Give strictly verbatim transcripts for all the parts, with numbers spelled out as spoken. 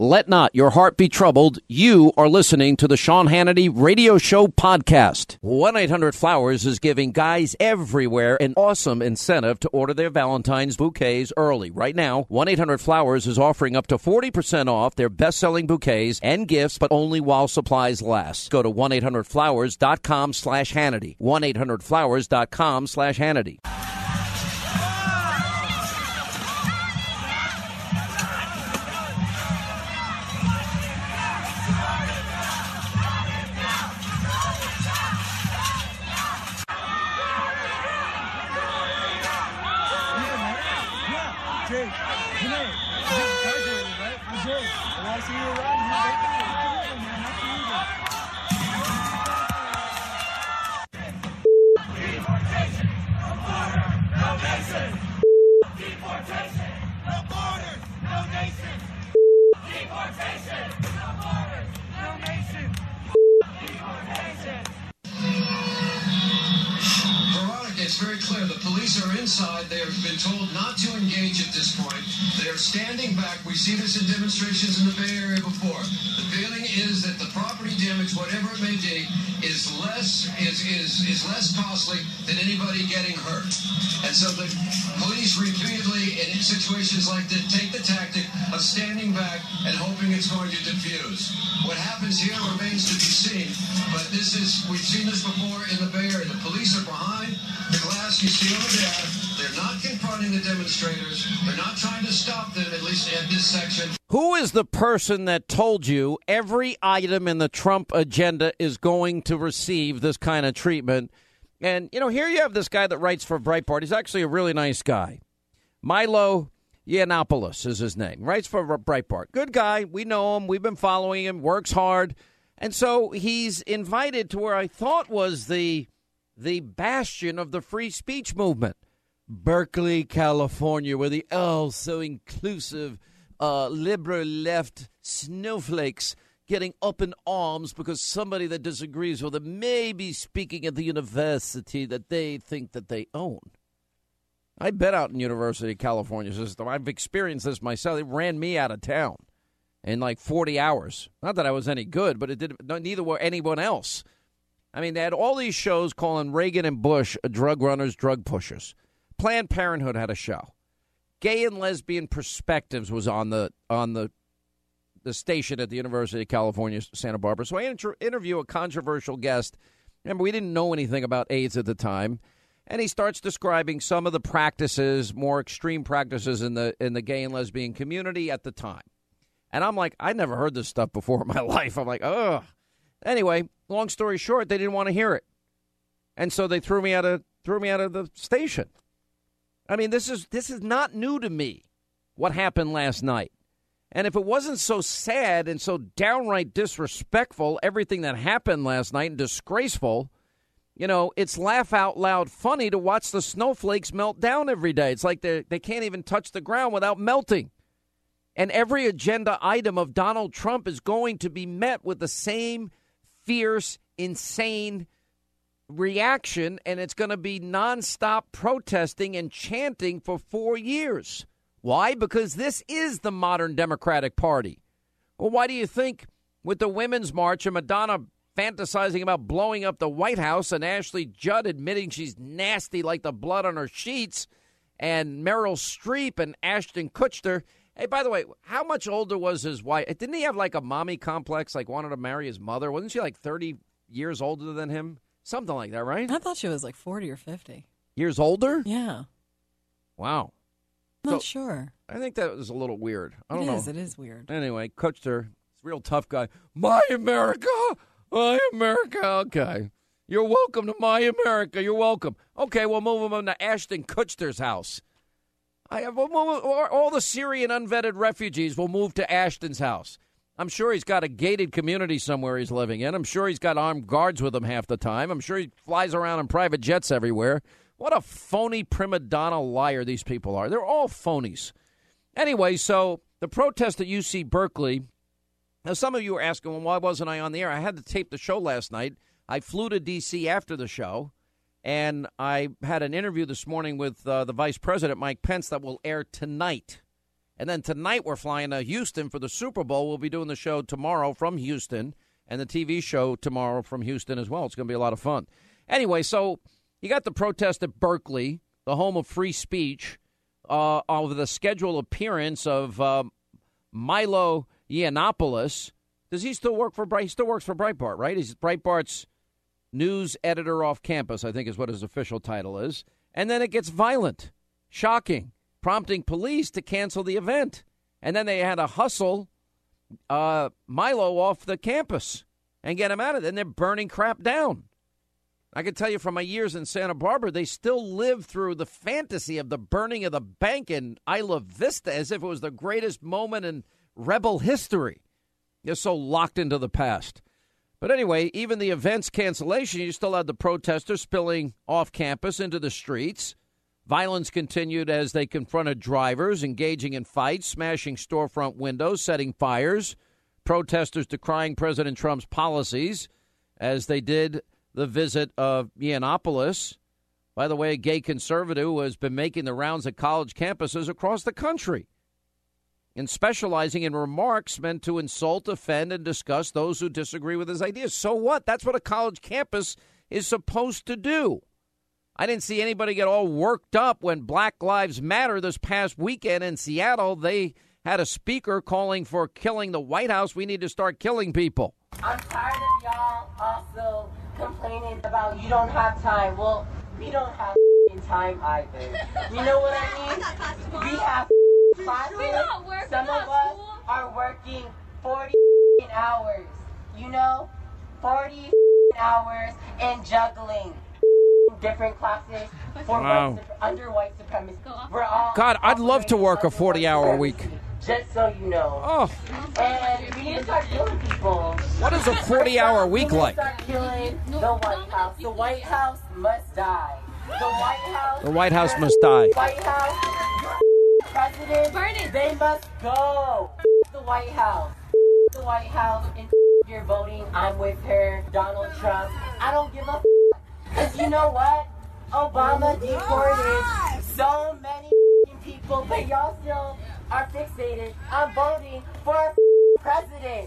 Let not your heart be troubled. You are listening to the Sean Hannity Radio Show podcast. one eight hundred flowers is giving guys everywhere an awesome incentive to order their Valentine's bouquets early. Right now, one eight hundred flowers is offering up to forty percent off their best-selling bouquets and gifts, but only while supplies last. Go to one eight hundred flowers dot com slash Hannity. one eight hundred flowers dot com slash Hannity. It's very clear. The police are inside. They have been told not to engage at this point. They are standing back. We see this in demonstrations in the Bay Area before. The feeling is that the property damage, whatever it may be, is less is is is less costly than anybody getting hurt. And so the police repeatedly, in situations like this, take the tactic of standing back and hoping it's going to diffuse. What happens here remains to be seen. But this is we've seen this before in the Bay Area. The police are behind the glass you see over there. They're not confronting the demonstrators. They're not trying to stop them, at least at this section. Who is the person that told you every item in the Trump agenda is going to receive this kind of treatment? And, you know, here you have this guy that writes for Breitbart. He's actually a really nice guy. Milo Yiannopoulos is his name. Writes for Breitbart. Good guy. We know him. We've been following him. Works hard. And so he's invited to where I thought was the the bastion of the free speech movement. Berkeley, California, where the oh so inclusive uh, liberal left snowflakes getting up in arms because somebody that disagrees with them may be speaking at the university that they think that they own. I've been out in University of California system. I've experienced this myself. It ran me out of town in like forty hours. Not that I was any good, but it did. Neither were anyone else. I mean, they had all these shows calling Reagan and Bush drug runners, drug pushers. Planned Parenthood had a show. Gay and Lesbian Perspectives was on the on the the station at the University of California, Santa Barbara. So I inter- interview a controversial guest. Remember, we didn't know anything about AIDS at the time. And he starts describing some of the practices, more extreme practices in the in the gay and lesbian community at the time. And I'm like, I never heard this stuff before in my life. I'm like, ugh. Anyway, long story short, they didn't want to hear it. And so they threw me out of threw me out of the station. I mean, this is this is not new to me, what happened last night. And if it wasn't so sad and so downright disrespectful, everything that happened last night, and disgraceful, you know, it's laugh out loud funny to watch the snowflakes melt down every day. It's like they they can't even touch the ground without melting. And every agenda item of Donald Trump is going to be met with the same fierce, insane reaction, and it's going to be nonstop protesting and chanting for four years. Why? Because this is the modern Democratic Party. Well, why do you think with the Women's March and Madonna fantasizing about blowing up the White House and Ashley Judd admitting she's nasty like the blood on her sheets and Meryl Streep and Ashton Kutcher? Hey, by the way, how much older was his wife? Didn't he have like a mommy complex, like wanted to marry his mother? Wasn't she like thirty years older than him? Something like that, right? I thought she was like forty or fifty. Years older? Yeah. Wow. Not so, sure. I think that was a little weird. I don't it know. It is. It is weird. Anyway, Kutcher, he's a real tough guy. My America. My America. Okay. You're welcome to my America. You're welcome. Okay, we'll move him into Ashton Kutcher's house. I have all the Syrian unvetted refugees will move to Ashton's house. I'm sure he's got a gated community somewhere he's living in. I'm sure he's got armed guards with him half the time. I'm sure he flies around in private jets everywhere. What a phony prima donna liar these people are. They're all phonies. Anyway, so the protest at U C Berkeley. Now, some of you are asking, well, why wasn't I on the air? I had to tape the show last night. I flew to D C after the show. And I had an interview this morning with uh, the Vice President, Mike Pence, that will air tonight. And then tonight we're flying to Houston for the Super Bowl. We'll be doing the show tomorrow from Houston and the T V show tomorrow from Houston as well. It's going to be a lot of fun. Anyway, so you got the protest at Berkeley, the home of free speech, uh, over the scheduled appearance of uh, Milo Yiannopoulos. Does he still work for Bright? He still works for Breitbart, right? He's Breitbart's news editor off campus, I think is what his official title is. And then it gets violent, shocking, prompting police to cancel the event. And then they had to hustle uh, Milo off the campus and get him out of there. And they're burning crap down. I can tell you from my years in Santa Barbara, they still live through the fantasy of the burning of the bank in Isla Vista as if it was the greatest moment in rebel history. They're so locked into the past. But anyway, even the event's cancellation, you still had the protesters spilling off campus into the streets. Violence continued as they confronted drivers, engaging in fights, smashing storefront windows, setting fires. Protesters decrying President Trump's policies as they did the visit of Yiannopoulos. By the way, a gay conservative who has been making the rounds at college campuses across the country and specializing in remarks meant to insult, offend, and disgust those who disagree with his ideas. So what? That's what a college campus is supposed to do. I didn't see anybody get all worked up when Black Lives Matter this past weekend in Seattle. They had a speaker calling for killing the White House. We need to start killing people. I'm tired of y'all also complaining about you don't have time. Well, we don't have time either. You know what I mean? We have classes. Some of us are working forty hours. You know? forty hours and juggling different classes for wow. white, under white supremacy. We're all God, I'd love to work a forty-hour week. Just so you know. Oh. And we need to start killing people. What is a forty-hour week we need like? to start killing the White House. The White House must die. The White House. The White House must die. White House. President. Burn it. They must go. The White House. The White House. And you're voting. I'm with her. Donald Trump. I don't give a. Because you know what? Obama deported so many people, but y'all still are fixated on voting for a president.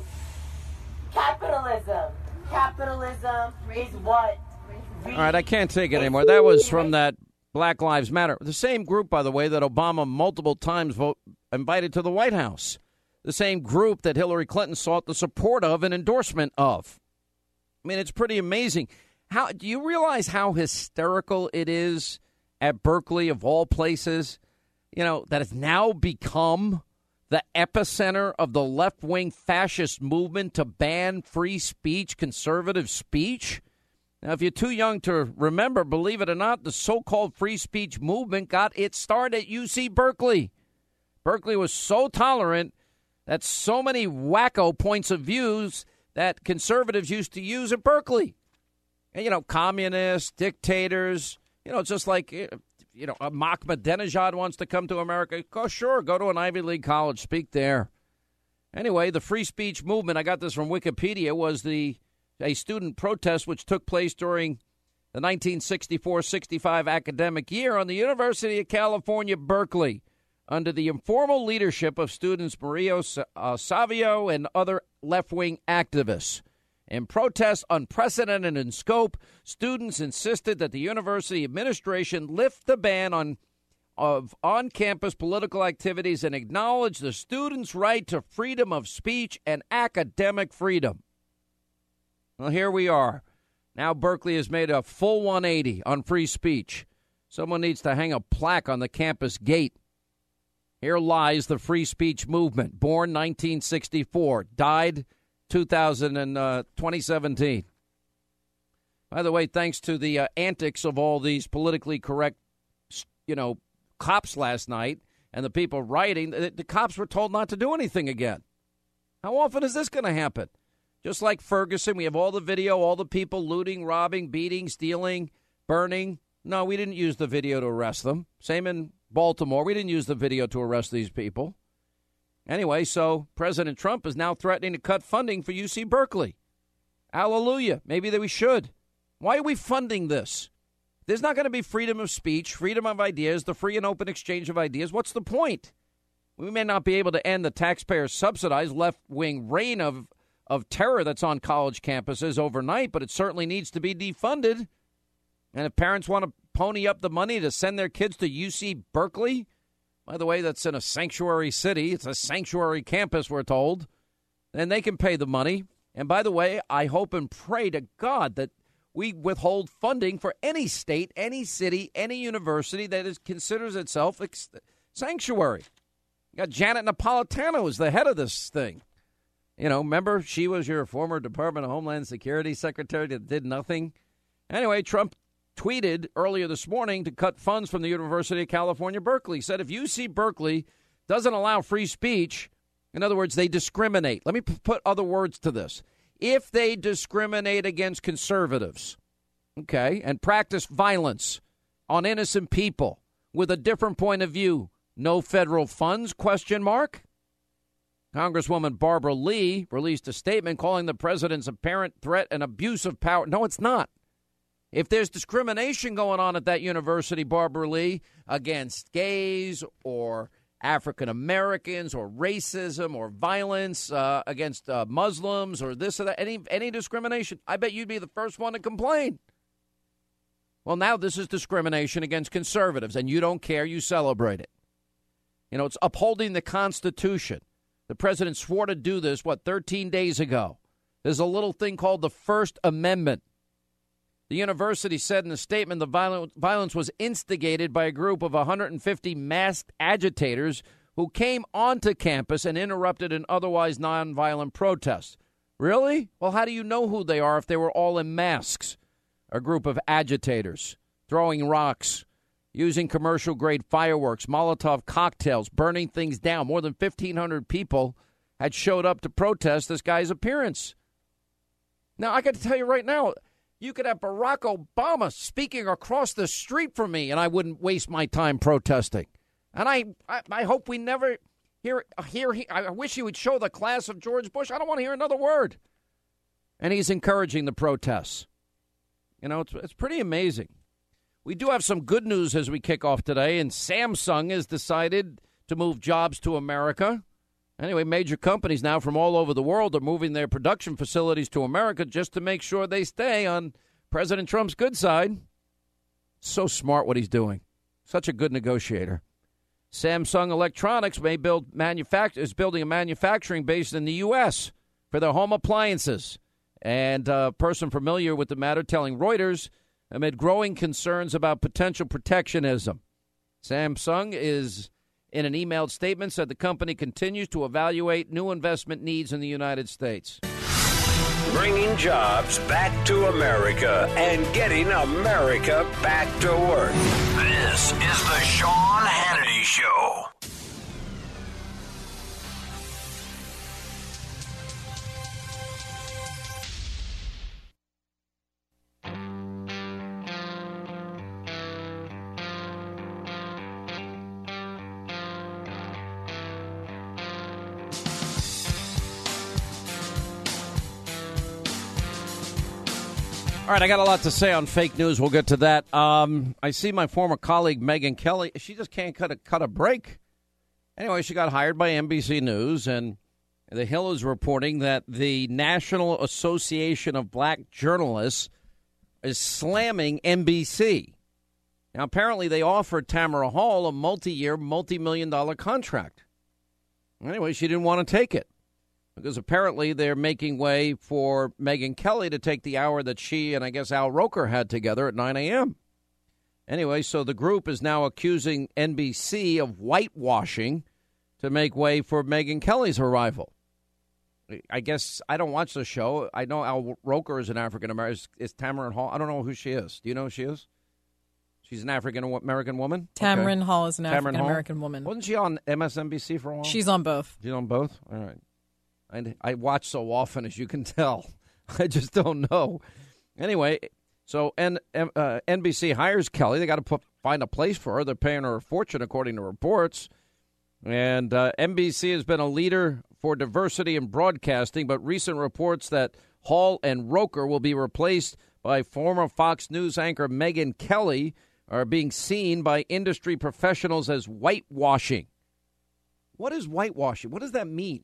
Capitalism. Capitalism is what we... All right, I can't take it anymore. That was from that Black Lives Matter. The same group, by the way, that Obama multiple times vote, invited to the White House. The same group that Hillary Clinton sought the support of and endorsement of. I mean, it's pretty amazing. How do you realize how hysterical it is at Berkeley, of all places? You know, that has now become the epicenter of the left-wing fascist movement to ban free speech, conservative speech. Now, if you're too young to remember, believe it or not, the so-called free speech movement got its start at U C Berkeley. Berkeley was so tolerant that so many wacko points of views that conservatives used to use at Berkeley. And, you know, communists, dictators, you know, just like, you know, Ahmadinejad wants to come to America. Go, sure, go to an Ivy League college, speak there. Anyway, the free speech movement, I got this from Wikipedia, was the a student protest which took place during the nineteen sixty-four sixty-five academic year on the University of California, Berkeley, under the informal leadership of students Mario uh, Savio and other left-wing activists. In protest unprecedented in scope, students insisted that the university administration lift the ban on of on-campus political activities and acknowledge the students' right to freedom of speech and academic freedom. Well, here we are. Now Berkeley has made a full one eighty on free speech. Someone needs to hang a plaque on the campus gate. Here lies the free speech movement, born nineteen sixty-four, died two thousand and uh, twenty seventeen. By the way, thanks to the uh, antics of all these politically correct, you know, cops last night and the people rioting, the, the cops were told not to do anything again. How often is this going to happen? Just like Ferguson, we have all the video, all the people looting, robbing, beating, stealing, burning. No, we didn't use the video to arrest them. Same in Baltimore. We didn't use the video to arrest these people. Anyway, so President Trump is now threatening to cut funding for U C Berkeley. Hallelujah. Maybe that we should. Why are we funding this? There's not going to be freedom of speech, freedom of ideas, the free and open exchange of ideas. What's the point? We may not be able to end the taxpayer-subsidized left-wing reign of, of terror that's on college campuses overnight, but it certainly needs to be defunded. And if parents want to pony up the money to send their kids to U C Berkeley, by the way, that's in a sanctuary city. It's a sanctuary campus, we're told. Then they can pay the money. And by the way, I hope and pray to God that we withhold funding for any state, any city, any university that is, considers itself ex- sanctuary. You got Janet Napolitano as the head of this thing. You know, remember, she was your former Department of Homeland Security secretary that did nothing. Anyway, Trump tweeted earlier this morning to cut funds from the University of California, Berkeley. He said if U C Berkeley doesn't allow free speech, in other words, they discriminate. Let me p- put other words to this. If they discriminate against conservatives, okay, and practice violence on innocent people with a different point of view, no federal funds, question mark? Congresswoman Barbara Lee released a statement calling the president's apparent threat an abuse of power. No, it's not. If there's discrimination going on at that university, Barbara Lee, against gays or African Americans or racism or violence uh, against uh, Muslims or this or that, any any discrimination, I bet you'd be the first one to complain. Well, now this is discrimination against conservatives, and you don't care. You celebrate it. You know, it's upholding the Constitution. The president swore to do this, what, thirteen days ago. There's a little thing called the First Amendment. The university said in a statement the violent, violence was instigated by a group of one hundred fifty masked agitators who came onto campus and interrupted an otherwise nonviolent protest. Really? Well, how do you know who they are if they were all in masks? A group of agitators throwing rocks, using commercial-grade fireworks, Molotov cocktails, burning things down. More than fifteen hundred people had showed up to protest this guy's appearance. Now, I got to tell you right now, you could have Barack Obama speaking across the street from me, and I wouldn't waste my time protesting. And I, I, I hope we never hear, hear he, I wish he would show the class of George Bush. I don't want to hear another word. And he's encouraging the protests. You know, it's, it's pretty amazing. We do have some good news as we kick off today, and Samsung has decided to move jobs to America. Anyway, major companies now from all over the world are moving their production facilities to America just to make sure they stay on President Trump's good side. So smart what he's doing. Such a good negotiator. Samsung Electronics may build manufact- is building a manufacturing base in the U S for their home appliances. And a person familiar with the matter telling Reuters, amid growing concerns about potential protectionism, Samsung is, in an emailed statement, said the company continues to evaluate new investment needs in the United States. Bringing jobs back to America and getting America back to work. This is the Sean Hannity Show. All right, I got a lot to say on fake news. We'll get to that. Um, I see my former colleague, Megyn Kelly. She just can't cut a, cut a break. Anyway, she got hired by N B C News, and The Hill is reporting that the National Association of Black Journalists is slamming N B C. Now, apparently they offered Tamara Hall a multi-year, multi-million dollar contract. Anyway, she didn't want to take it, because apparently they're making way for Megyn Kelly to take the hour that she and I guess Al Roker had together at nine a.m. Anyway, so the group is now accusing N B C of whitewashing to make way for Megyn Kelly's arrival. I guess I don't watch the show. I know Al Roker is an African-American. Is, is Tamara Hall? I don't know who she is. Do you know who she is? She's an African-American woman? Tamron okay. Hall is an Tamron African-American Hall? woman. Wasn't she on M S N B C for a while? She's on both. She's on both? All right. I, I watch so often, as you can tell. I just don't know. Anyway, so N, uh, N B C hires Kelly. They got to put, find a place for her. They're paying her a fortune, according to reports. And uh, N B C has been a leader for diversity in broadcasting, but recent reports that Hall and Roker will be replaced by former Fox News anchor Megyn Kelly are being seen by industry professionals as whitewashing. What is whitewashing? What does that mean?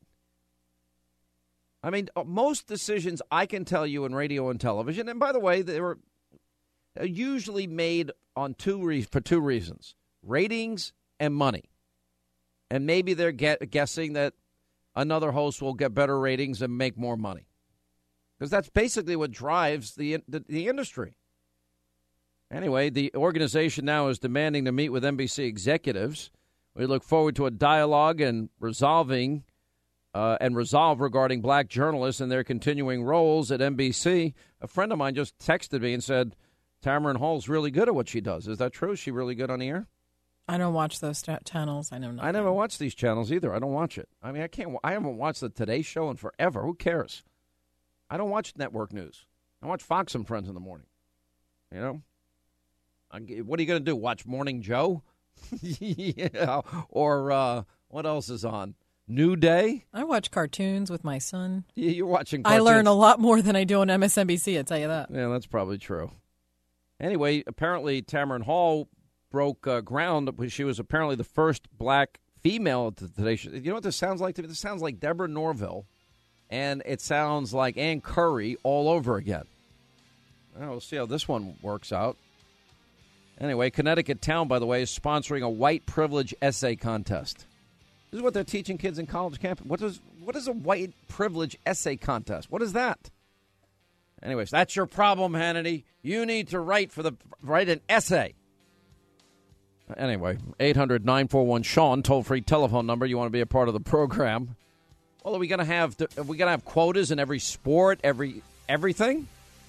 I mean, most decisions I can tell you in radio and television, and by the way, they were usually made on two re- for two reasons: ratings and money. And maybe they're get, guessing that another host will get better ratings and make more money, because that's basically what drives the, the the industry. Anyway, the organization now is demanding to meet with N B C executives. We look forward to a dialogue and resolving uh, and resolve regarding black journalists and their continuing roles at N B C. A friend of mine just texted me and said, Tamron Hall's really good at what she does. Is that true? Is she really good on the air? I don't watch those t- channels. I know nothing. I never watch these channels either. I don't watch it. I mean, I can't. I haven't watched the Today Show in forever. Who cares? I don't watch network news. I watch Fox and Friends in the morning. You know? I, what are you going to do? Watch Morning Joe? yeah. Or uh, what else is on? New Day? I watch cartoons with my son. You're watching cartoons. I learn a lot more than I do on M S N B C, I'll tell you that. Yeah, that's probably true. Anyway, apparently Tamron Hall broke uh, ground. She was apparently the first black female at the Today Show. You know what this sounds like to me? This sounds like Deborah Norville, and it sounds like Ann Curry all over again. Well, we'll see how this one works out. Anyway, Connecticut Town, by the way, is sponsoring a white privilege essay contest. This is what they're teaching kids in college campus. What is what is a white privilege essay contest? What is that? Anyways, that's your problem, Hannity. You need to write for the write an essay. Anyway, eight hundred nine four one Sean, toll-free telephone number. You want to be a part of the program? Well, are we going to have are we going to have quotas in every sport, every everything?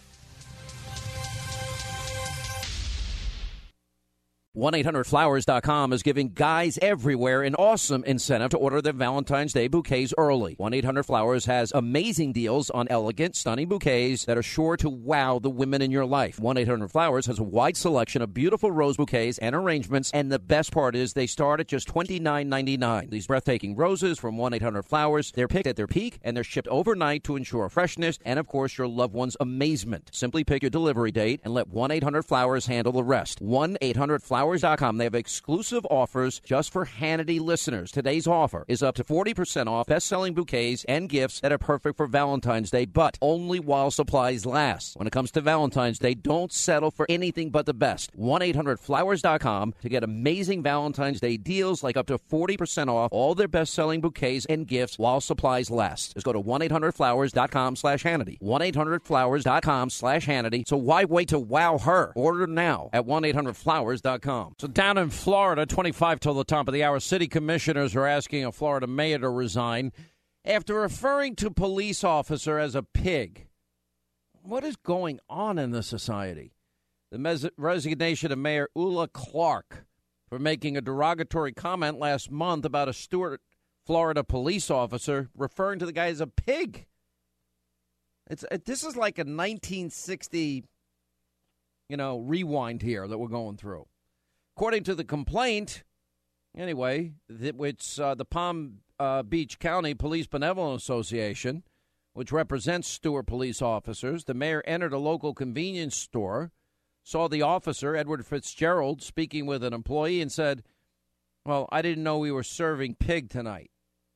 one eight hundred flowers dot com is giving guys everywhere an awesome incentive to order their Valentine's Day bouquets early. one eight hundred flowers has amazing deals on elegant, stunning bouquets that are sure to wow the women in your life. one eight hundred flowers has a wide selection of beautiful rose bouquets and arrangements, and the best part is they start at just twenty-nine ninety-nine. These breathtaking roses from one eight hundred flowers, they're picked at their peak, and they're shipped overnight to ensure freshness and, of course, your loved one's amazement. Simply pick your delivery date and let one eight hundred flowers handle the rest. one eight hundred flowers dot com. They have exclusive offers just for Hannity listeners. Today's offer is up to forty percent off best-selling bouquets and gifts that are perfect for Valentine's Day, but only while supplies last. When it comes to Valentine's Day, don't settle for anything but the best. one eight hundred flowers dot com to get amazing Valentine's Day deals like up to forty percent off all their best-selling bouquets and gifts while supplies last. Just go to one eight hundred flowers dot com slash Hannity. one eight hundred flowers dot com slash Hannity. So why wait to wow her? Order now at one eight hundred flowers dot com. So down in Florida, twenty-five till the top of the hour, city commissioners are asking a Florida mayor to resign after referring to police officer as a pig. What is going on in this society? The mes- resignation of Mayor Ula Clark for making a derogatory comment last month about a Stuart, Florida police officer, referring to the guy as a pig. It's it, this is like a nineteen sixty, you know, rewind here that we're going through. According to the complaint, anyway, which uh, the Palm uh, Beach County Police Benevolent Association, which represents Stewart police officers, the mayor entered a local convenience store, saw the officer, Edward Fitzgerald, speaking with an employee and said, well, I didn't know we were serving pig tonight.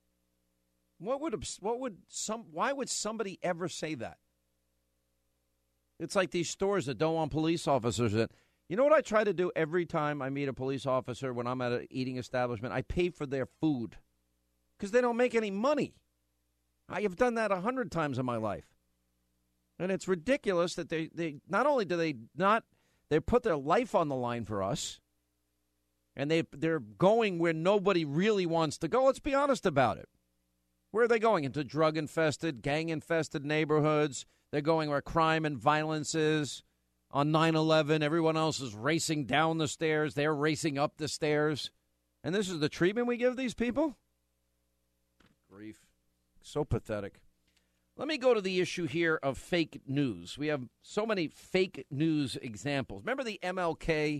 What would, what would some, why would somebody ever say that? It's like these stores that don't want police officers in. You know what I try to do every time I meet a police officer when I'm at an eating establishment? I pay for their food because they don't make any money. I have done that a hundred times in my life. And it's ridiculous that they, they not only do they not, they put their life on the line for us, and they, they're going where nobody really wants to go. Let's be honest about it. Where are they going? Into drug-infested, gang-infested neighborhoods. They're going where crime and violence is. On nine eleven, everyone else is racing down the stairs. They're racing up the stairs. And this is the treatment we give these people? Grief. So pathetic. Let me go to the issue here of fake news. We have so many fake news examples. Remember the M L K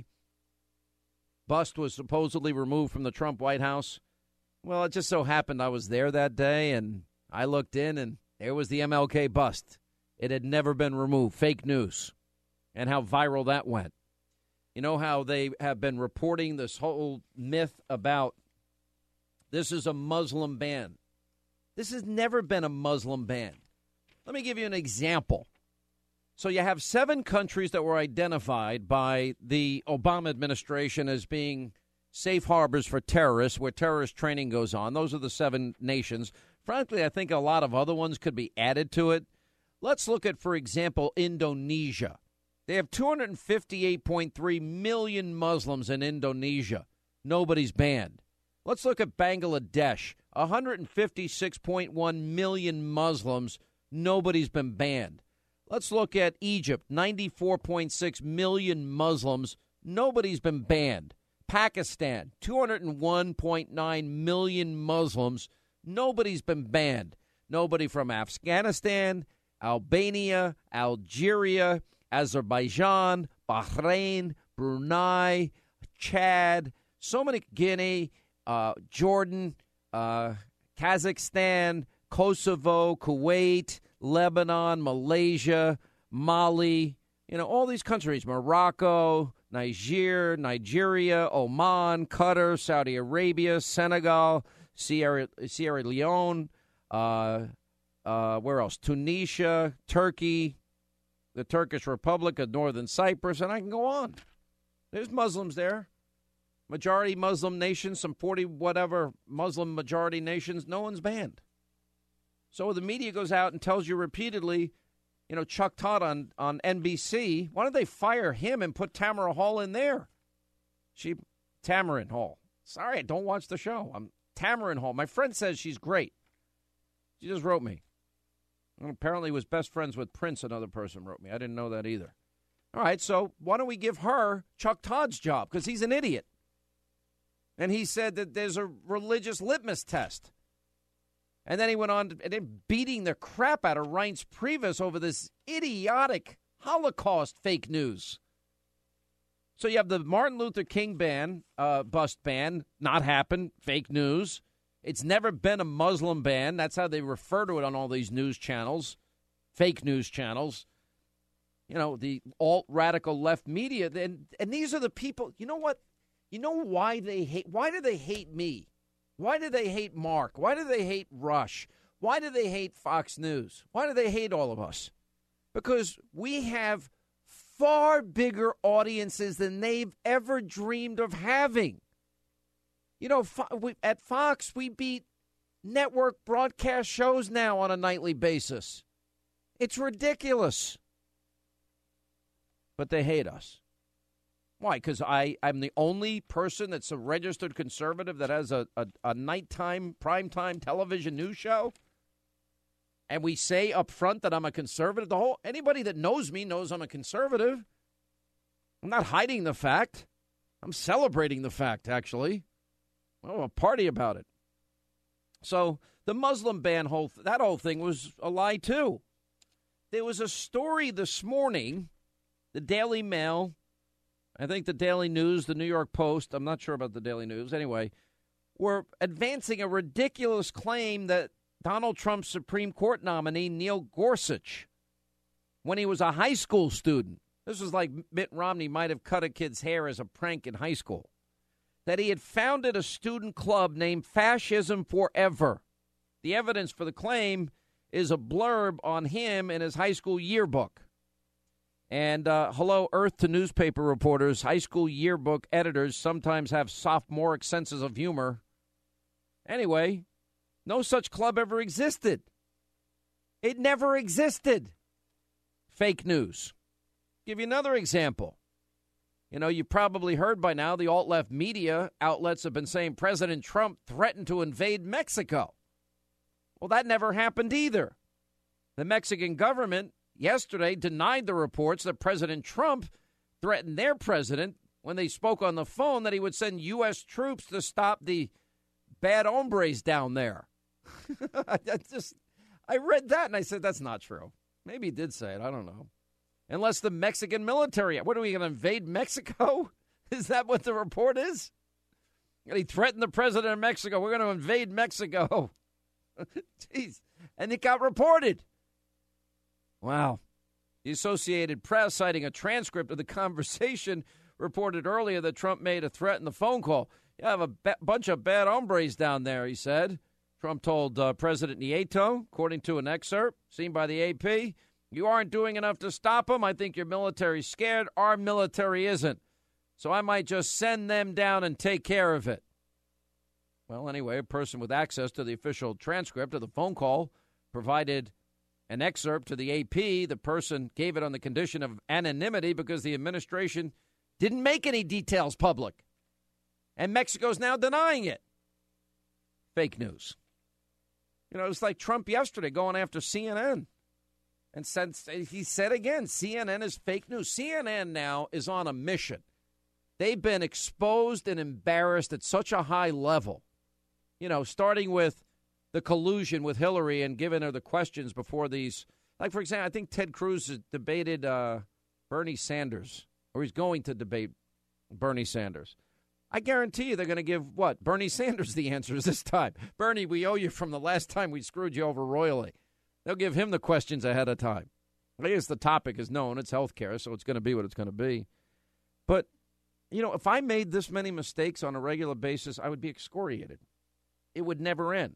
bust was supposedly removed from the Trump White House? Well, it just so happened I was there that day, and I looked in, and there was the M L K bust. It had never been removed. Fake news. And how viral that went. You know how they have been reporting this whole myth about this is a Muslim ban. This has never been a Muslim ban. Let me give you an example. So you have seven countries that were identified by the Obama administration as being safe harbors for terrorists, where terrorist training goes on. Those are the seven nations. Frankly, I think a lot of other ones could be added to it. Let's look at, for example, Indonesia. They have two hundred fifty-eight point three million Muslims in Indonesia. Nobody's banned. Let's look at Bangladesh. one hundred fifty-six point one million Muslims. Nobody's been banned. Let's look at Egypt. ninety-four point six million Muslims. Nobody's been banned. Pakistan. two hundred one point nine million Muslims. Nobody's been banned. Nobody from Afghanistan, Albania, Algeria, Azerbaijan, Bahrain, Brunei, Chad, so many, Guinea, uh, Jordan, uh, Kazakhstan, Kosovo, Kuwait, Lebanon, Malaysia, Mali, you know, all these countries, Morocco, Niger, Nigeria, Oman, Qatar, Saudi Arabia, Senegal, Sierra, Sierra Leone, uh, uh, where else? Tunisia, Turkey, the Turkish Republic of Northern Cyprus, and I can go on. There's Muslims there. Majority Muslim nations, some forty whatever Muslim majority nations, no one's banned. So the media goes out and tells you repeatedly, you know, Chuck Todd on, on N B C, why don't they fire him and put Tamara Hall in there? She, Tamarin Hall. Sorry, I don't watch the show. I'm Tamarin Hall. My friend says she's great. She just wrote me. And apparently was best friends with Prince, another person wrote me. I didn't know that either. All right, so why don't we give her Chuck Todd's job? Because he's an idiot. And he said that there's a religious litmus test. And then he went on to, and then beating the crap out of Reince Priebus over this idiotic Holocaust fake news. So you have the Martin Luther King ban, uh, bust ban, not happen, fake news. It's never been a Muslim ban. That's how they refer to it on all these news channels, fake news channels. You know, the alt-radical left media. And, and these are the people, you know what? You know why they hate, why do they hate me? Why do they hate Mark? Why do they hate Rush? Why do they hate Fox News? Why do they hate all of us? Because we have far bigger audiences than they've ever dreamed of having. You know, at Fox, we beat network broadcast shows now on a nightly basis. It's ridiculous. But they hate us. Why? Because I'm the only person that's a registered conservative that has a, a, a nighttime, primetime television news show? And we say up front that I'm a conservative? The whole anybody that knows me knows I'm a conservative. I'm not hiding the fact. I'm celebrating the fact, actually. Oh, a party about it. So the Muslim ban, whole that whole thing was a lie, too. There was a story this morning, the Daily Mail, I think the Daily News, the New York Post, I'm not sure about the Daily News, anyway, were advancing a ridiculous claim that Donald Trump's Supreme Court nominee, Neil Gorsuch, when he was a high school student, this was like Mitt Romney might have cut a kid's hair as a prank in high school, that he had founded a student club named Fascism Forever. The evidence for the claim is a blurb on him in his high school yearbook. And uh, hello, Earth to newspaper reporters, high school yearbook editors sometimes have sophomoric senses of humor. Anyway, no such club ever existed. It never existed. Fake news. Give you another example. You know, you probably heard by now the alt-left media outlets have been saying President Trump threatened to invade Mexico. Well, that never happened either. The Mexican government yesterday denied the reports that President Trump threatened their president when they spoke on the phone that he would send U S troops to stop the bad hombres down there. I just, I read that and I said, that's not true. Maybe he did say it. I don't know. Unless the Mexican military, what are we going to invade Mexico? Is that what the report is? And he threatened the president of Mexico. We're going to invade Mexico. Jeez. And it got reported. Wow. The Associated Press, citing a transcript of the conversation, reported earlier that Trump made a threat in the phone call. You have a b- bunch of bad hombres down there, he said. Trump told uh, President Nieto, according to an excerpt seen by the A P, you aren't doing enough to stop them. I think your military's scared. Our military isn't. So I might just send them down and take care of it. Well, anyway, a person with access to the official transcript of the phone call provided an excerpt to the A P. The person gave it on the condition of anonymity because the administration didn't make any details public. And Mexico's now denying it. Fake news. You know, it's like Trump yesterday going after C N N. And since he said again, C N N is fake news. C N N now is on a mission. They've been exposed and embarrassed at such a high level. You know, starting with the collusion with Hillary and giving her the questions before these. Like, for example, I think Ted Cruz has debated uh, Bernie Sanders, or he's going to debate Bernie Sanders. I guarantee you they're going to give, what, Bernie Sanders the answers this time. Bernie, we owe you from the last time we screwed you over royally. They'll give him the questions ahead of time. I guess the topic is known. It's health care, so it's going to be what it's going to be. But, you know, if I made this many mistakes on a regular basis, I would be excoriated. It would never end.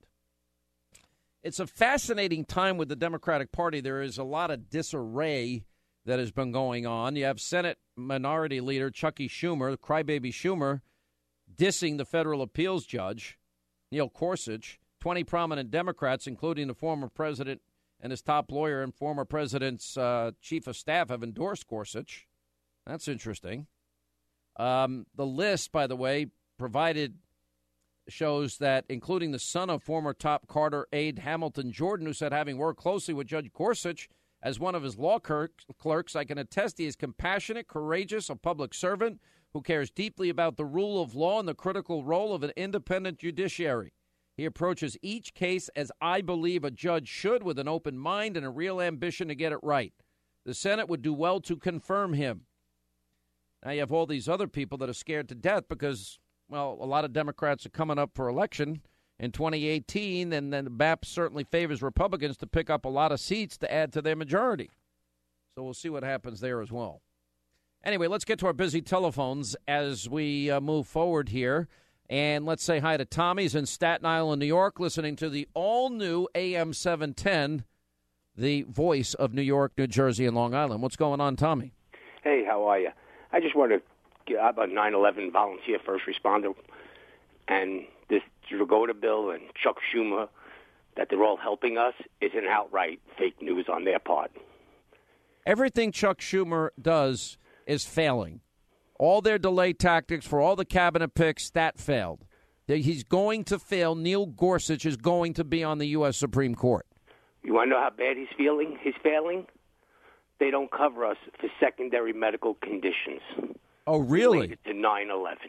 It's a fascinating time with the Democratic Party. There is a lot of disarray that has been going on. You have Senate Minority Leader Chucky Schumer, crybaby Schumer, dissing the federal appeals judge, Neil Gorsuch. twenty prominent Democrats, including the former president and his top lawyer and former president's uh, chief of staff, have endorsed Gorsuch. That's interesting. Um, the list, by the way, provided shows that, including the son of former top Carter aide Hamilton Jordan, who said, having worked closely with Judge Gorsuch as one of his law clerks, I can attest he is compassionate, courageous, a public servant who cares deeply about the rule of law and the critical role of an independent judiciary. He approaches each case as I believe a judge should, with an open mind and a real ambition to get it right. The Senate would do well to confirm him. Now you have all these other people that are scared to death because, well, a lot of Democrats are coming up for election in twenty eighteen, and then the B A P certainly favors Republicans to pick up a lot of seats to add to their majority. So we'll see what happens there as well. Anyway, let's get to our busy telephones as we uh, move forward here. And let's say hi to Tommy's in Staten Island, New York, listening to the all-new A M seven ten, the voice of New York, New Jersey, and Long Island. What's going on, Tommy? Hey, how are you? I just want to get up a nine eleven volunteer first responder, and this Dragotta bill and Chuck Schumer, that they're all helping us, is an outright fake news on their part. Everything Chuck Schumer does is failing. All their delay tactics for all the cabinet picks, that failed. He's going to fail. Neil Gorsuch is going to be on the U S Supreme Court. You want to know how bad he's feeling? He's failing? They don't cover us for secondary medical conditions. Oh, really? Related to nine eleven.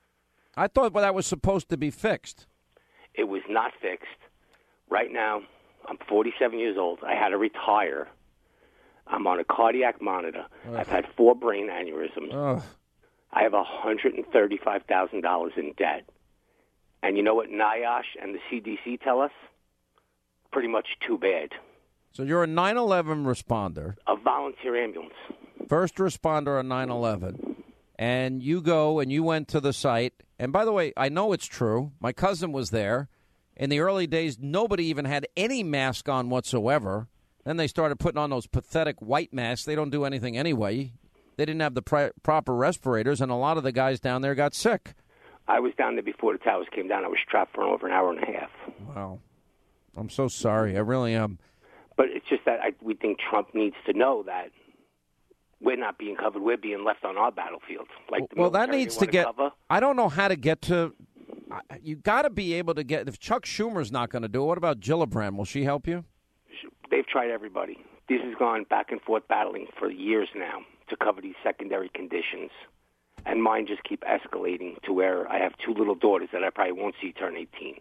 I thought well, that was supposed to be fixed. It was not fixed. Right now, I'm forty-seven years old. I had to retire. I'm on a cardiac monitor. Ugh. I've had four brain aneurysms. Ugh. I have one hundred thirty-five thousand dollars in debt. And you know what NIOSH and the C D C tell us? Pretty much too bad. So you're a nine eleven responder. A volunteer ambulance. First responder on nine eleven. And you go and you went to the site. And by the way, I know it's true. My cousin was there. In the early days, nobody even had any mask on whatsoever. Then they started putting on those pathetic white masks. They don't do anything anyway. They didn't have the pri- proper respirators, and a lot of the guys down there got sick. I was down there before the towers came down. I was trapped for over an hour and a half. Wow. I'm so sorry. I really am. But it's just that I, we think Trump needs to know that we're not being covered. We're being left on our battlefield. Like the well, that needs to get cover. I don't know how to get to – you got to be able to get – if Chuck Schumer's not going to do it, what about Gillibrand? Will she help you? They've tried everybody. This has gone back and forth battling for years now to cover these secondary conditions. And mine just keep escalating to where I have two little daughters that I probably won't see turn eighteen.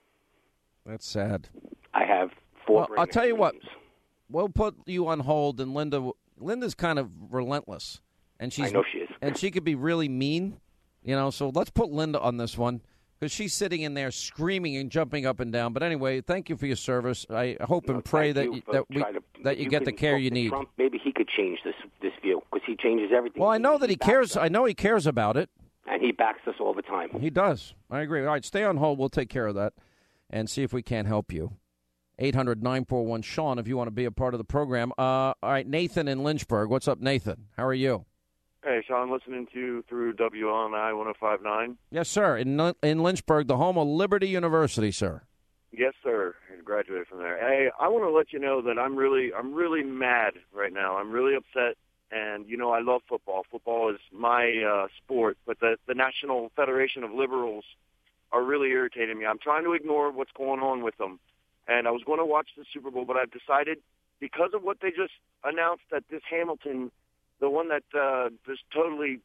That's sad. I have four. Well, I'll tell you what. We'll put you on hold, and Linda. Linda's kind of relentless, and she's. I know she is, and she could be really mean, you know. So let's put Linda on this one because she's sitting in there screaming and jumping up and down. But anyway, thank you for your service. I hope no, and pray that you you, that we, to, that you, you get the care you need. Trump, maybe he could change this this view because he changes everything. Well, I know he, that he cares. I know he cares about it. and he backs us all the time. He does. I agree. All right, stay on hold. We'll take care of that and see if we can't help you. eight hundred nine four one Sean if you want to be a part of the program. Uh, all right, Nathan in Lynchburg. What's up, Nathan? How are you? Hey, Sean, listening to you through W L N I one oh five point nine. Yes, sir. In in Lynchburg, the home of Liberty University, sir. Yes, sir. I graduated from there. Hey, I want to let you know that I'm really, I'm really mad right now. I'm really upset, and you know I love football. Football is my uh, sport, but the the National Federation of Liberals are really irritating me. I'm trying to ignore what's going on with them, and I was going to watch the Super Bowl, but I've decided because of what they just announced that this Hamilton. The one that uh, just totally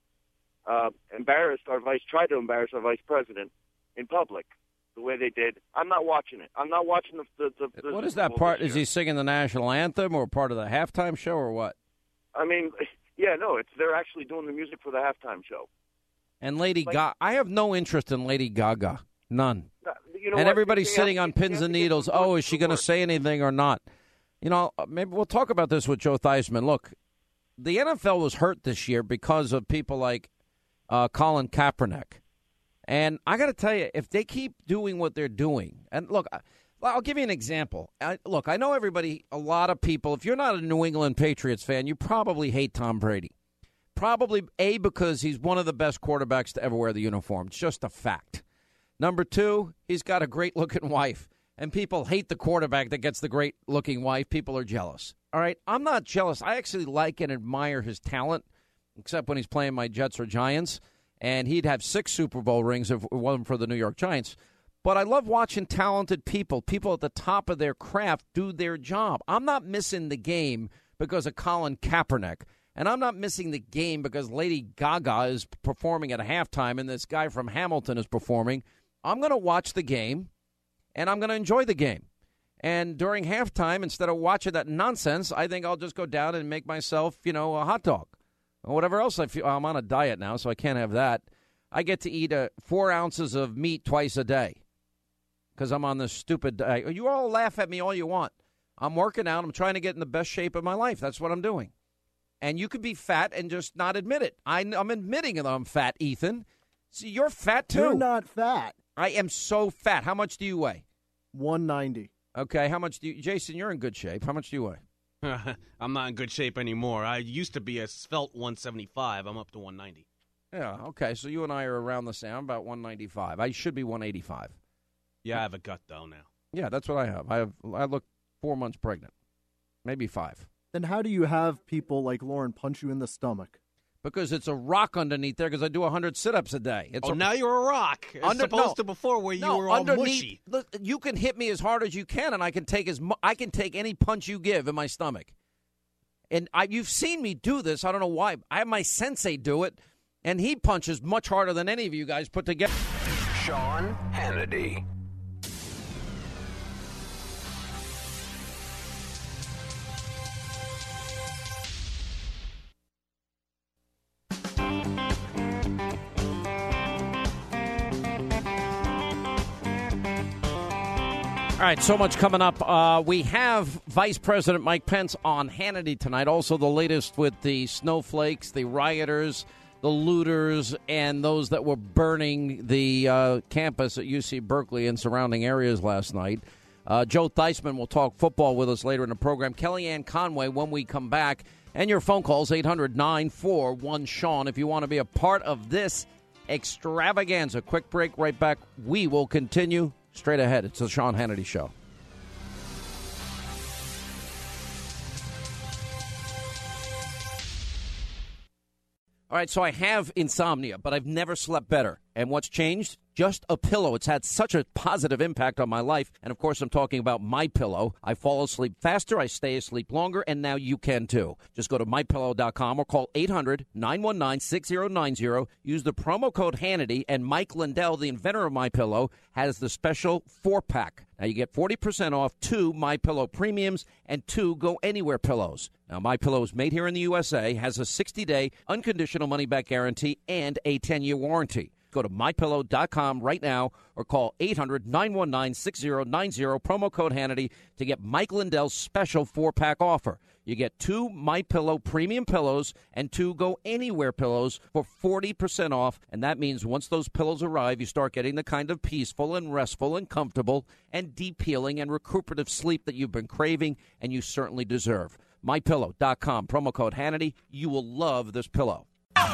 uh, embarrassed our vice, tried to embarrass our vice president in public, the way they did. I'm not watching it. I'm not watching the. the, the, the what is that part? Is he singing the national anthem or part of the halftime show or what? I mean, yeah, no, it's they're actually doing the music for the halftime show. And Lady like, Gaga, I have no interest in Lady Gaga, none. You know and what? everybody's sitting on pins and needles. Oh, is she going to work. say anything or not? You know, maybe we'll talk about this with Joe Theismann. Look. The N F L was hurt this year because of people like uh, Colin Kaepernick. And I got to tell you, if they keep doing what they're doing, and look, I'll give you an example. I, look, I know everybody, a lot of people, if you're not a New England Patriots fan, you probably hate Tom Brady. Probably, A, because he's one of the best quarterbacks to ever wear the uniform. It's just a fact. Number two, he's got a great-looking wife. And people hate the quarterback that gets the great-looking wife. People are jealous. All right, I'm not jealous. I actually like and admire his talent, except when he's playing my Jets or Giants. And he'd have six Super Bowl rings if it wasn't for the New York Giants. But I love watching talented people, people at the top of their craft, do their job. I'm not missing the game because of Colin Kaepernick. And I'm not missing the game because Lady Gaga is performing at halftime and this guy from Hamilton is performing. I'm going to watch the game, and I'm going to enjoy the game. And during halftime, instead of watching that nonsense, I think I'll just go down and make myself, you know, a hot dog or whatever else I feel. I'm on a diet now, so I can't have that. I get to eat uh, four ounces of meat twice a day because I'm on this stupid diet. You all laugh at me all you want. I'm working out. I'm trying to get in the best shape of my life. That's what I'm doing. And you could be fat and just not admit it. I, I'm admitting that I'm fat, Ethan. See, you're fat, too. You're not fat. I am so fat. How much do you weigh? one ninety. Okay, how much do you, Jason, you're in good shape. How much do you weigh? I'm not in good shape anymore. I used to be a svelte one seventy-five. I'm up to one ninety. Yeah, okay, so you and I are around the same. I'm about one ninety-five. I should be one eighty-five. Yeah, I have a gut, though, now. Yeah, that's what I have. I have. I look four months pregnant, maybe five. Then how do you have people like Lauren punch you in the stomach? Because it's a rock underneath there because I do one hundred sit-ups a day. It's oh, a, now you're a rock. As under, opposed no, to before where you no, were all underneath, mushy. Look, you can hit me as hard as you can, and I can take as mu- I can take any punch you give in my stomach. And I, you've seen me do this. I don't know why. I have my sensei do it, and he punches much harder than any of you guys put together. Sean Hannity. All right, so much coming up. Uh, we have Vice President Mike Pence on Hannity tonight. Also, the latest with the snowflakes, the rioters, the looters, and those that were burning the uh, campus at U C Berkeley and surrounding areas last night. Uh, Joe Theismann will talk football with us later in the program. Kellyanne Conway when we come back. And your phone calls, eight hundred nine four one Sean, if you want to be a part of this extravaganza. Quick break, right back. We will continue. Straight ahead, it's the Sean Hannity Show. All right, so I have insomnia, but I've never slept better. And what's changed? Just a pillow. It's had such a positive impact on my life. And, of course, I'm talking about MyPillow. I fall asleep faster, I stay asleep longer, and now you can, too. Just go to my pillow dot com or call eight hundred nine one nine six zero nine zero. Use the promo code Hannity, and Mike Lindell, the inventor of MyPillow, has the special four-pack. Now, you get forty percent off two MyPillow Premiums and two Go Anywhere pillows. Now, MyPillow is made here in the U S A, has a sixty-day unconditional money-back guarantee, and a ten-year warranty. Go to my pillow dot com right now or call eight hundred, nine one nine, six zero nine zero, promo code Hannity, to get Mike Lindell's special four-pack offer. You get two MyPillow premium pillows and two Go Anywhere pillows for forty percent off. And that means once those pillows arrive, you start getting the kind of peaceful and restful and comfortable and deep healing and recuperative sleep that you've been craving and you certainly deserve. my pillow dot com, promo code Hannity. You will love this pillow.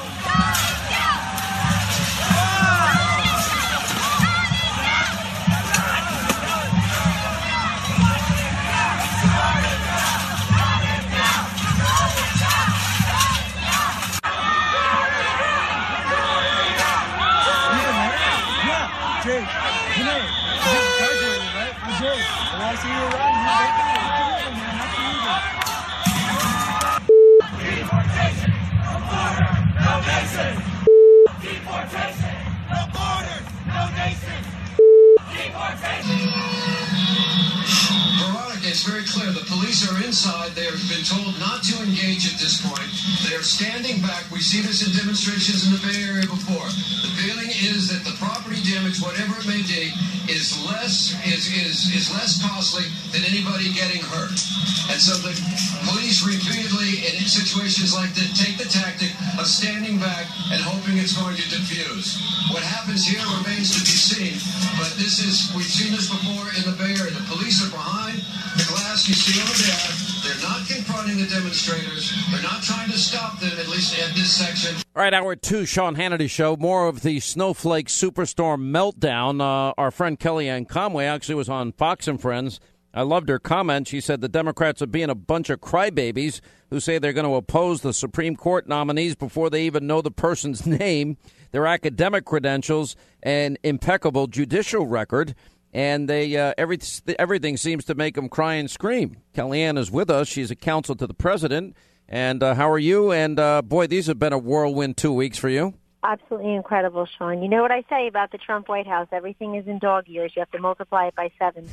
Veronica, it's very clear. The police are inside. They have been told not to engage at this point. They are standing back. We see this in demonstrations in the Bay Area before. The feeling is that the property damage, whatever it may be, is less is is is less costly than anybody getting hurt. And so the police repeatedly, in situations like that, take the tactic of standing back and hoping it's going to diffuse. What happens here remains to be seen, but this is, we've seen this before in the Bay Area. The police are behind the glass. You see over there, they're not confronting the demonstrators. They're not trying to stop them, at least at this section. All right, hour two, Sean Hannity Show. More of the snowflake superstorm meltdown. Uh, our friend Kellyanne Conway actually was on Fox and Friends. I loved her comment. She said the Democrats are being a bunch of crybabies who say they're going to oppose the Supreme Court nominees before they even know the person's name, their academic credentials, and impeccable judicial record. And they uh, every, everything seems to make them cry and scream. Kellyanne is with us. She's a counsel to the president. And uh, how are you? And, uh, boy, these have been a whirlwind two weeks for you. Absolutely incredible, Sean. You know what I say about the Trump White House? Everything is in dog years. You have to multiply it by seven.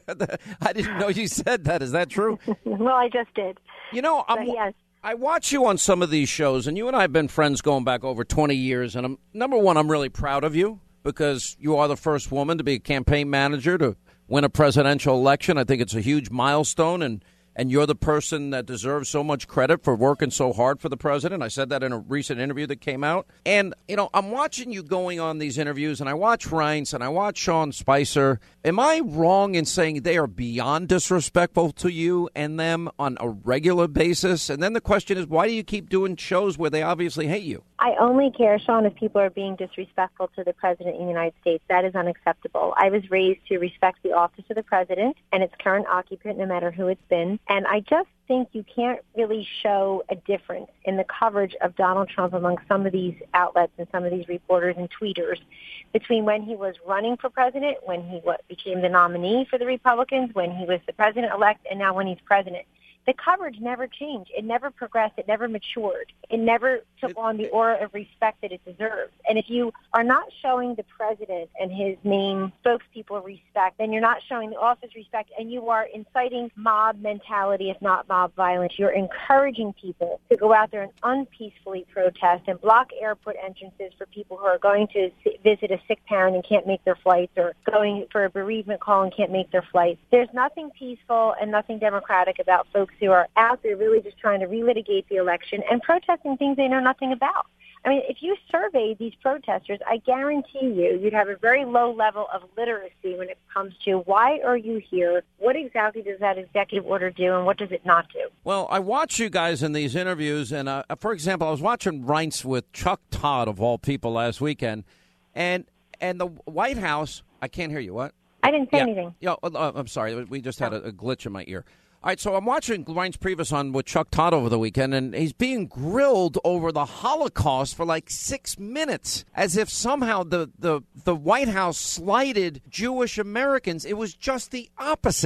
I didn't know you said that. Is that true? Well, I just did. You know, I'm, yes. I watch you on some of these shows, and you and I have been friends going back over twenty years. And I'm, number one, I'm really proud of you because you are the first woman to be a campaign manager to win a presidential election. I think it's a huge milestone, and And you're the person that deserves so much credit for working so hard for the president. I said that in a recent interview that came out. And, you know, I'm watching you going on these interviews, and I watch Reince and I watch Sean Spicer. Am I wrong in saying they are beyond disrespectful to you and them on a regular basis? And then the question is, why do you keep doing shows where they obviously hate you? I only care, Sean, if people are being disrespectful to the president of the United States. That is unacceptable. I was raised to respect the office of the president and its current occupant, no matter who it's been. And I just think you can't really show a difference in the coverage of Donald Trump among some of these outlets and some of these reporters and tweeters between when he was running for president, when he became the nominee for the Republicans, when he was the president-elect, and now when he's president. The coverage never changed. It never progressed. It never matured. It never took on the aura of respect that it deserves. And if you are not showing the president and his main spokespeople respect, then you're not showing the office respect, and you are inciting mob mentality, if not mob violence. You're encouraging people to go out there and unpeacefully protest and block airport entrances for people who are going to visit a sick parent and can't make their flights, or going for a bereavement call and can't make their flights. There's nothing peaceful and nothing democratic about folks who are out there really just trying to relitigate the election and protesting things they know nothing about. I mean, if you surveyed these protesters, I guarantee you you'd have a very low level of literacy when it comes to why are you here, what exactly does that executive order do, and what does it not do? Well, I watch you guys in these interviews, and uh, for example, I was watching Reince with Chuck Todd, of all people, last weekend, and and the White House, I can't hear you, what? I didn't say yeah. anything. Yeah, uh, I'm sorry, we just had a, a glitch in my ear. All right, so I'm watching Reince Priebus on with Chuck Todd over the weekend, and he's being grilled over the Holocaust for like six minutes, as if somehow the, the, the White House slighted Jewish Americans. It was just the opposite.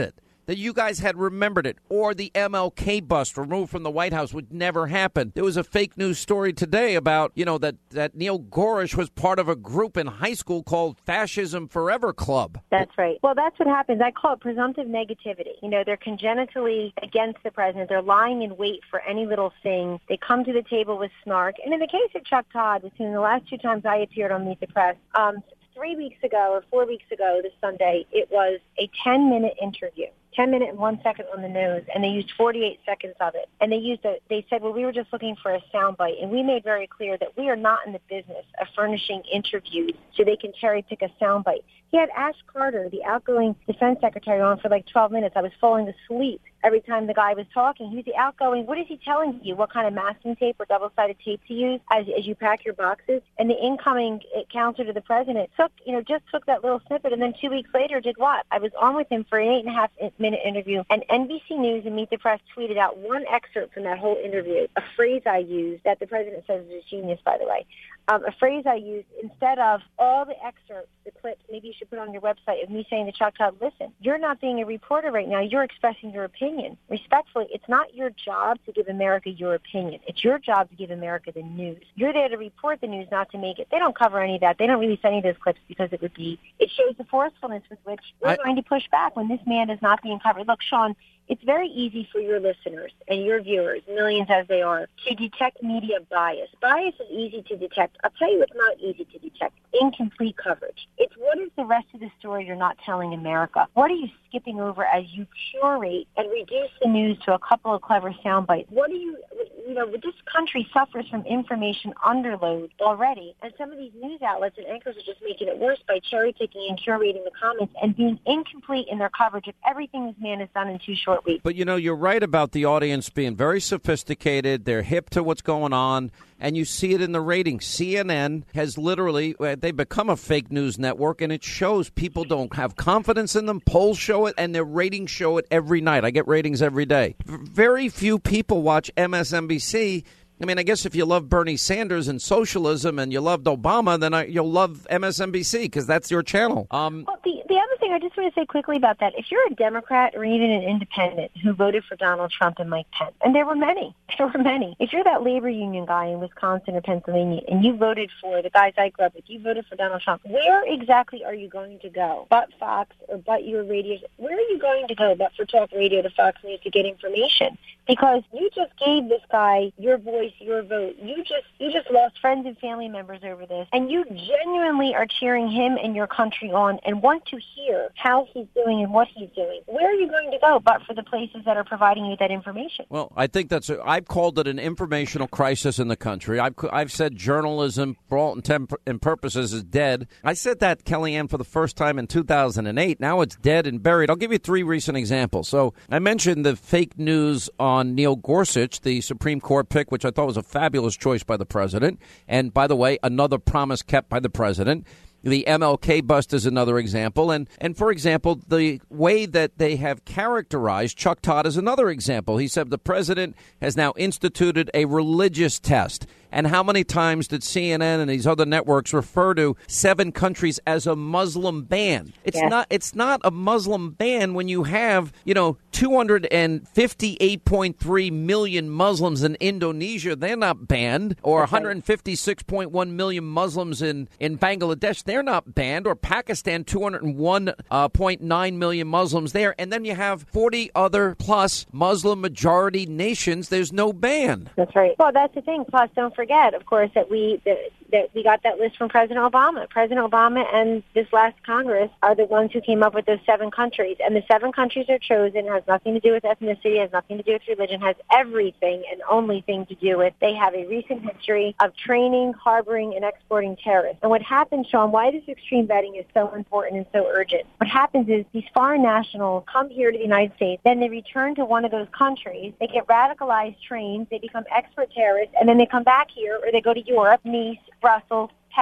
that you guys had remembered it, or the M L K bust removed from the White House would never happen. There was a fake news story today about, you know, that, that Neil Gorish was part of a group in high school called Fascism Forever Club. That's right. Well, that's what happens. I call it presumptive negativity. You know, they're congenitally against the president. They're lying in wait for any little thing. They come to the table with snark. And in the case of Chuck Todd, between the last two times I appeared on Meet the Press, um, three weeks ago or four weeks ago this Sunday, it was a ten-minute interview. ten minute and one second on the nose, and they used forty-eight seconds of it. And they used a, they said, well, we were just looking for a soundbite. And we made very clear that we are not in the business of furnishing interviews so they can cherry pick a soundbite. He had Ash Carter, the outgoing defense secretary, on for like twelve minutes. I was falling asleep every time the guy was talking. He was the outgoing, what is he telling you? What kind of masking tape or double-sided tape to use as, as you pack your boxes? And the incoming counselor to the president took, you know, just took that little snippet, and then two weeks later did what? I was on with him for an eight and a half minute interview, and N B C News and Meet the Press tweeted out one excerpt from that whole interview, a phrase I used that the president says is a genius, by the way. Um, a phrase I used instead of all the excerpts, the clips, maybe you should put on your website of me saying to Chuck Todd, listen, you're not being a reporter right now. You're expressing your opinion. Respectfully, it's not your job to give America your opinion. It's your job to give America the news. You're there to report the news, not to make it. They don't cover any of that. They don't release any of those clips because it would be, it shows the forcefulness with which we're I, going to push back when this man is not being covered. Look, Sean, it's very easy for your listeners and your viewers, millions as they are, to detect media bias. Bias is easy to detect. I'll tell you what's not easy to detect: incomplete coverage. It's what is the rest of the story you're not telling America? What are you skipping over as you curate and reduce the news to a couple of clever sound bites? What are you, you know, this country suffers from information underload already, and some of these news outlets and anchors are just making it worse by cherry-picking and curating the comments and being incomplete in their coverage of everything this man has done in two short weeks. But, you know, you're right about the audience being very sophisticated. They're hip to what's going on, and you see it in the ratings. C N N has literally, they've become a fake news network, and it shows people don't have confidence in them. Polls show it, and their ratings show it every night. I get ratings every day. Very few people watch M S N B C. I mean, I guess if you love Bernie Sanders and socialism and you loved Obama, then I, you'll love M S N B C because that's your channel. Um, well, the, the other thing I just want to say quickly about that, if you're a Democrat or even an independent who voted for Donald Trump and Mike Pence, and there were many, there were many. If you're that labor union guy in Wisconsin or Pennsylvania and you voted for the guys I grew up with, you voted for Donald Trump, where exactly are you going to go? But Fox or but your radio? Where are you going to go but for talk radio to Fox News to get information? Because you just gave this guy your voice, your vote. You just you just lost friends and family members over this, and you genuinely are cheering him and your country on and want to hear how he's doing and what he's doing. Where are you going to go but for the places that are providing you that information? Well, I think that's a, I've called it an informational crisis in the country. I've I've said journalism, for all intent and purposes, is dead. I said that, Kellyanne, for the first time in two thousand eight. Now it's dead and buried. I'll give you three recent examples. So I mentioned the fake news on on Neil Gorsuch, the Supreme Court pick, which I thought was a fabulous choice by the president. And by the way, another promise kept by the president. The M L K bust is another example. And, and for example, the way that they have characterized Chuck Todd is another example. He said the president has now instituted a religious test. And how many times did C N N and these other networks refer to seven countries as a Muslim ban? It's yes. not it's not a Muslim ban when you have, you know, two hundred fifty-eight point three million Muslims in Indonesia. They're not banned. Or one hundred fifty-six point one million Muslims in, in Bangladesh. They're not banned. Or Pakistan, two hundred one point nine million Muslims there. And then you have forty other plus Muslim majority nations. There's no ban. That's right. Well, that's the thing. Plus, don't forget. Forget, of course, that we that, that we got that list from President Obama. President Obama and this last Congress are the ones who came up with those seven countries. And the seven countries are chosen has nothing to do with ethnicity, has nothing to do with religion, has everything and only thing to do with they have a recent history of training, harboring, and exporting terrorists. And what happens, Sean, why this extreme vetting is so important and so urgent, what happens is these foreign nationals come here to the United States, then they return to one of those countries, they get radicalized, trained, they become expert terrorists, and then they come back here, or they go to Europe, Nice, Brussels, Paris,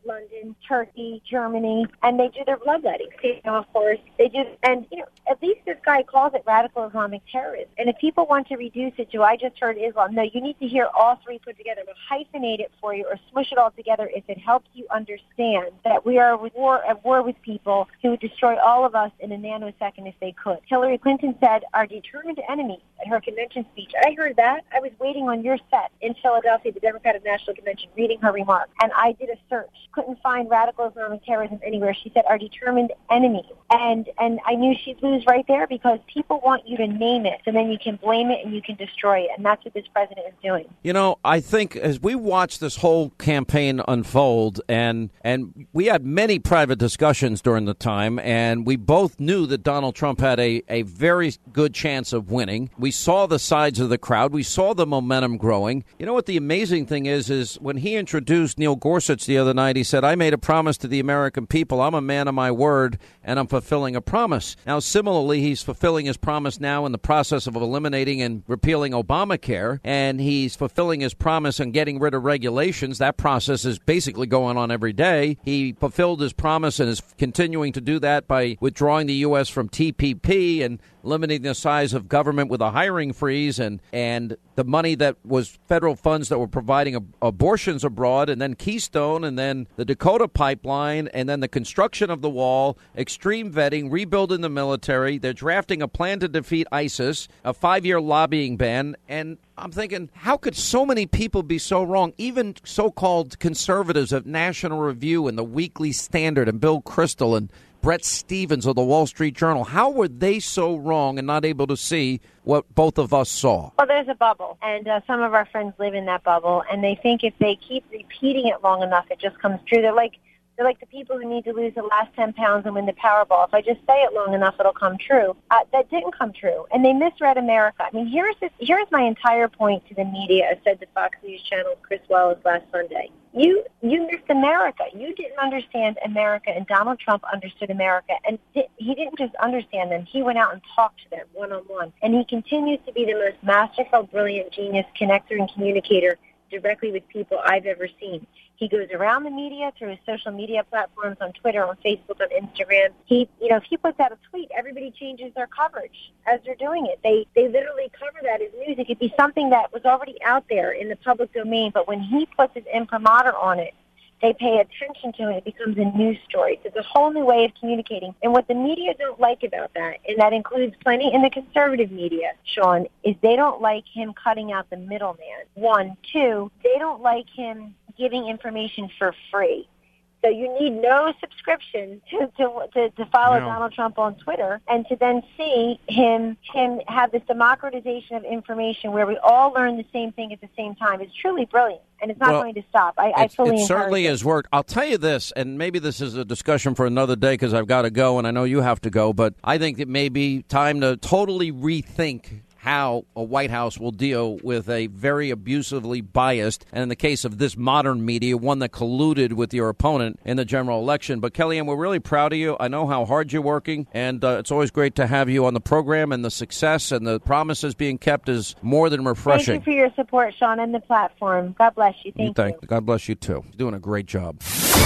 London, Turkey, Germany, and they do their bloodletting. You know, of course, they do. And, you know, at least this guy calls it radical Islamic terrorism. And if people want to reduce it to, I just heard Islam, no, you need to hear all three put together, but hyphenate it for you or smush it all together if it helps you understand that we are at war, at war with people who would destroy all of us in a nanosecond if they could. Hillary Clinton said, our determined enemy at her convention speech. I heard that. I was waiting on your set in Philadelphia, the Democratic National Convention, reading her remarks. And I did a search. Couldn't find radical Islamic terrorism anywhere. She said, our determined enemy. And and I knew she'd lose right there because people want you to name it, and then you can blame it and you can destroy it. And that's what this president is doing. You know, I think as we watch this whole campaign unfold, and and we had many private discussions during the time, and we both knew that Donald Trump had a, a very good chance of winning. We saw the sides of the crowd. We saw the momentum growing. You know what the amazing thing is, is when he introduced Neil Gorsuch the other night, he said, I made a promise to the American people. I'm a man of my word, and I'm fulfilling a promise. Now, similarly, he's fulfilling his promise now in the process of eliminating and repealing Obamacare, and he's fulfilling his promise on getting rid of regulations. That process is basically going on every day. He fulfilled his promise and is continuing to do that by withdrawing the U S from T P P and limiting the size of government with a hiring freeze, and, and the money that was federal funds that were providing ab- abortions abroad, and then Keystone, and then the Dakota pipeline, and then the construction of the wall, extreme vetting, rebuilding the military. They're drafting a plan to defeat ISIS, a five-year lobbying ban, and I'm thinking, how could so many people be so wrong? Even so-called conservatives of National Review and the Weekly Standard and Bill Kristol and Brett Stevens of the Wall Street Journal, how were they so wrong and not able to see what both of us saw? Well, there's a bubble, and uh, some of our friends live in that bubble, and they think if they keep repeating it long enough, it just comes true. They're like they're like the people who need to lose the last ten pounds and win the Powerball. If I just say it long enough, it'll come true. Uh, that didn't come true, and they misread America. I mean, here's this, here's my entire point to the media. I said to Fox News Channel, Chris Wallace last Sunday. You you missed America. You didn't understand America, and Donald Trump understood America. And di- he didn't just understand them. He went out and talked to them one-on-one. And he continues to be the most masterful, brilliant, genius connector and communicator directly with people I've ever seen. He goes around the media through his social media platforms on Twitter, on Facebook, on Instagram. He, you know, if he puts out a tweet, everybody changes their coverage as they're doing it. They they literally cover that as news. It could be something that was already out there in the public domain, but when he puts his imprimatur on it, they pay attention to it. It becomes a news story. So it's a whole new way of communicating. And what the media don't like about that, and that includes plenty in the conservative media, Sean, is they don't like him cutting out the middleman. One. Two, they don't like him giving information for free. So you need no subscription to to, to, to follow no. Donald Trump on Twitter, and to then see him him have this democratization of information where we all learn the same thing at the same time. It's truly brilliant, and it's not well, going to stop. I, I fully It certainly it. has worked. I'll tell you this, and maybe this is a discussion for another day because I've got to go, and I know you have to go, but I think it may be time to totally rethink how a White House will deal with a very abusively biased, and in the case of this modern media, one that colluded with your opponent in the general election. But Kellyanne, we're really proud of you. I know how hard you're working, and uh, it's always great to have you on the program, and the success and the promises being kept is more than refreshing. Thank you for your support, Sean, and the platform. God bless you. Thank you. Thank, you. God bless you, too. You're doing a great job.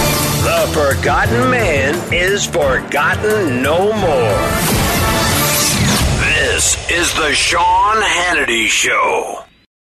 The Forgotten Man is forgotten no more. This is the Sean Hannity Show.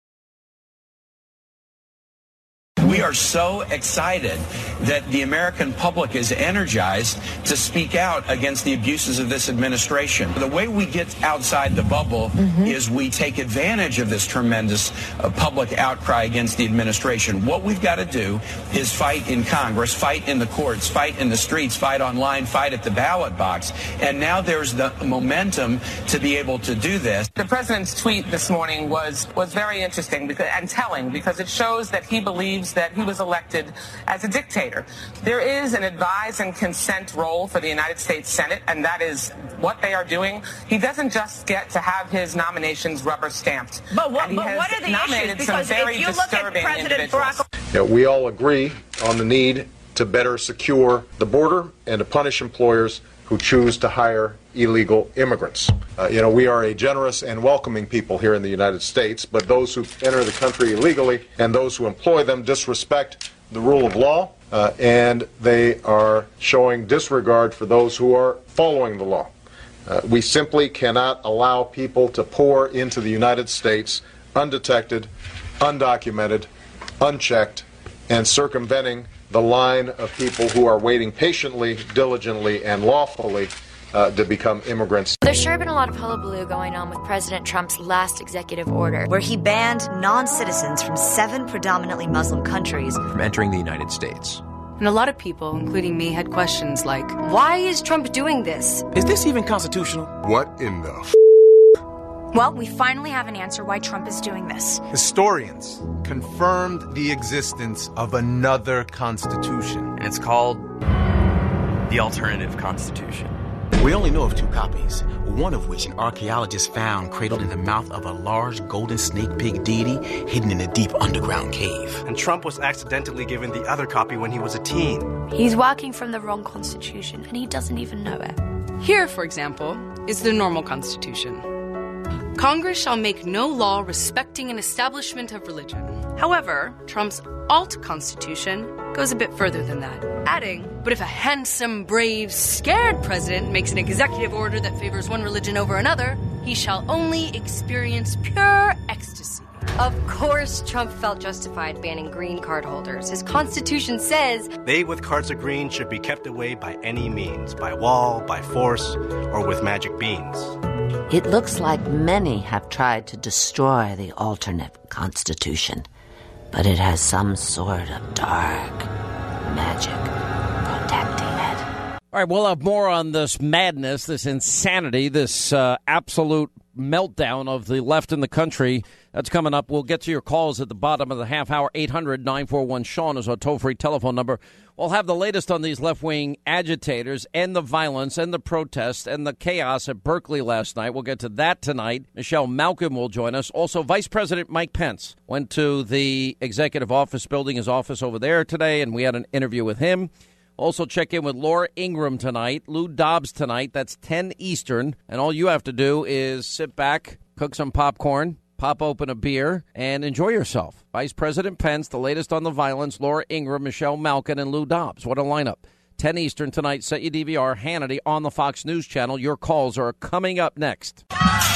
We are so excited that the American public is energized to speak out against the abuses of this administration. The way we get outside the bubble mm-hmm. is we take advantage of this tremendous uh, public outcry against the administration. What we've got to do is fight in Congress, fight in the courts, fight in the streets, fight online, fight at the ballot box. And now there's the momentum to be able to do this. The president's tweet this morning was, was very interesting because, and telling because it shows that he believes that he was elected as a dictator. There is an advise and consent role for the United States Senate, and that is what they are doing. He doesn't just get to have his nominations rubber stamped. But what, but what are the issues? Because if you look at President Barack Obama... Yeah, we all agree on the need to better secure the border and to punish employers who choose to hire illegal immigrants. Uh, you know, we are a generous and welcoming people here in the United States, but those who enter the country illegally and those who employ them disrespect the rule of law, uh, and they are showing disregard for those who are following the law. Uh, we simply cannot allow people to pour into the United States undetected, undocumented, unchecked, and circumventing the line of people who are waiting patiently, diligently, and lawfully uh, to become immigrants. There's sure been a lot of hullabaloo going on with President Trump's last executive order, where he banned non-citizens from seven predominantly Muslim countries from entering the United States. And a lot of people, including me, had questions like, why is Trump doing this? Is this even constitutional? What in the f***? Well, we finally have an answer why Trump is doing this. Historians confirmed the existence of another constitution. And it's called the Alternative Constitution. We only know of two copies, one of which an archaeologist found cradled in the mouth of a large golden snake pig deity hidden in a deep underground cave. And Trump was accidentally given the other copy when he was a teen. He's working from the wrong constitution, and he doesn't even know it. Here, for example, is the normal constitution. Congress shall make no law respecting an establishment of religion. However, Trump's alt constitution goes a bit further than that, adding, but if a handsome, brave, scared president makes an executive order that favors one religion over another, he shall only experience pure ecstasy. Of course, Trump felt justified banning green card holders. His constitution says they with cards of green should be kept away by any means, by wall, by force, or with magic beans. It looks like many have tried to destroy the alternate constitution, but it has some sort of dark magic protecting it. All right, we'll have more on this madness, this insanity, this uh, absolute meltdown of the left in the country. That's coming up. We'll get to your calls at the bottom of the half hour. eight hundred nine four one Sean is our toll-free telephone number. We'll have the latest on these left-wing agitators and the violence and the protests and the chaos at Berkeley last night. We'll get to that tonight. Michelle Malkin will join us. Also, Vice President Mike Pence went to the executive office building, his office over there today, and we had an interview with him. Also check in with Laura Ingraham tonight, Lou Dobbs tonight. That's ten Eastern. And all you have to do is sit back, cook some popcorn, pop open a beer, and enjoy yourself. Vice President Pence, the latest on the violence, Laura Ingraham, Michelle Malkin, and Lou Dobbs. What a lineup. ten Eastern tonight. Set your D V R. Hannity on the Fox News Channel. Your calls are coming up next.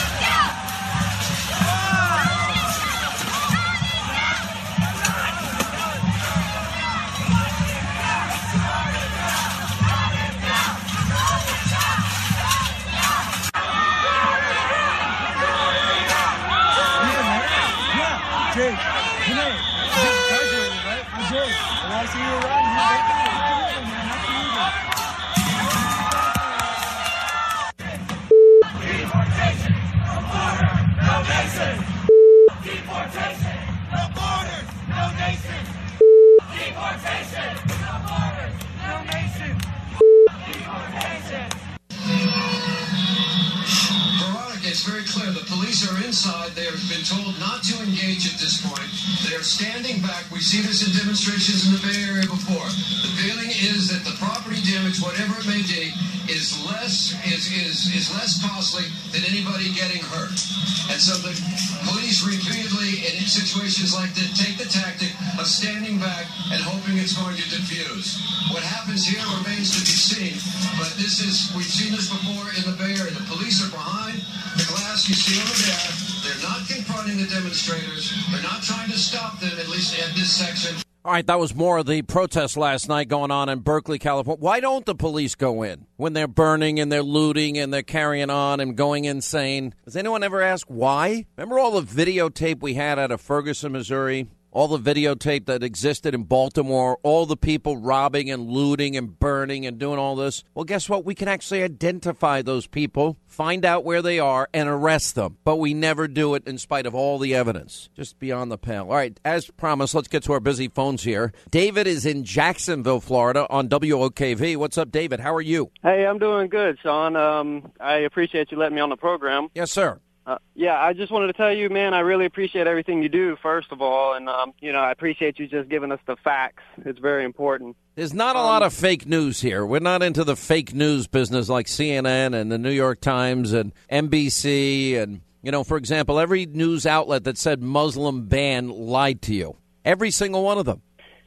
It's very clear. The police are inside. They have been told not to engage at this point. They are standing back. We see this in demonstrations in the Bay Area before. The feeling is that the property damage, whatever it may be, is less is is is less costly than anybody getting hurt. And so the police repeatedly, in situations like this, take the tactic of standing back and hoping it's going to diffuse. What happens here remains to be seen. But this is we've seen this before in the Bay Area. The police are behind the glass you see over there. They're not confronting the demonstrators. They're not trying to stop them, at least at this section. All right, that was more of the protest last night going on in Berkeley, California. Why don't the police go in when they're burning and they're looting and they're carrying on and going insane? Does anyone ever ask why? Remember all the videotape we had out of Ferguson, Missouri? All the videotape that existed in Baltimore, all the people robbing and looting and burning and doing all this. Well, guess what? We can actually identify those people, find out where they are, and arrest them. But we never do it in spite of all the evidence. Just beyond the pale. All right, as promised, let's get to our busy phones here. David is in Jacksonville, Florida on W O K V. What's up, David? How are you? Hey, I'm doing good, Sean. Um, I appreciate you letting me on the program. Yes, sir. Uh, yeah, I just wanted to tell you, man, I really appreciate everything you do, first of all. And, um, you know, I appreciate you just giving us the facts. It's very important. There's not a um, lot of fake news here. We're not into the fake news business like C N N and the New York Times and N B C. And, you know, for example, every news outlet that said Muslim ban lied to you. Every single one of them.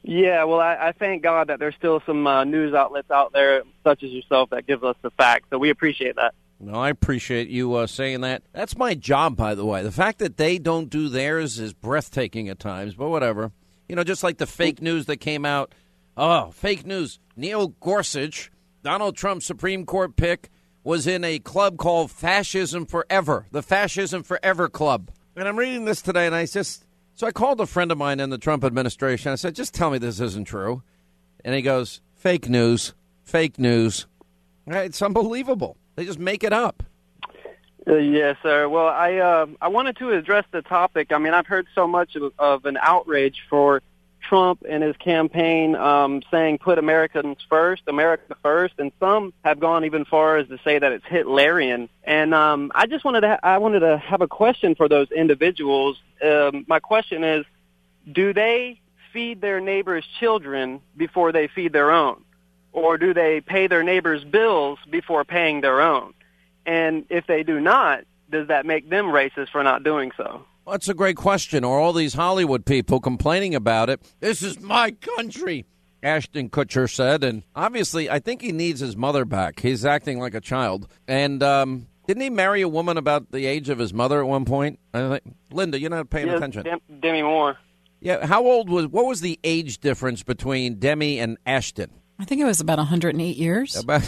Yeah, well, I, I thank God that there's still some uh, news outlets out there, such as yourself, that give us the facts. So we appreciate that. No, I appreciate you uh, saying that. That's my job, by the way. The fact that they don't do theirs is breathtaking at times, but whatever. You know, just like the fake news that came out. Oh, fake news. Neil Gorsuch, Donald Trump's Supreme Court pick, was in a club called Fascism Forever, the Fascism Forever Club. And I'm reading this today, and I just, so I called a friend of mine in the Trump administration. I said, just tell me this isn't true. And he goes, fake news, fake news. It's unbelievable. They just make it up. Uh, yes, sir. Well, I uh, I wanted to address the topic. I mean, I've heard so much of, of an outrage for Trump and his campaign um, saying put Americans first, America first, and some have gone even far as to say that it's Hitlerian. And um, I just wanted to ha- I wanted to have a question for those individuals. Um, my question is, do they feed their neighbors' children before they feed their own? Or do they pay their neighbors' bills before paying their own? And if they do not, does that make them racist for not doing so? Well, that's a great question. Or all these Hollywood people complaining about it. This is my country, Ashton Kutcher said. And obviously, I think he needs his mother back. He's acting like a child. And um, didn't he marry a woman about the age of his mother at one point? I think, Linda, you're not paying yes, attention. Dem- Demi Moore. Yeah. How old was, what was the age difference between Demi and Ashton? I think it was about one hundred eight years. About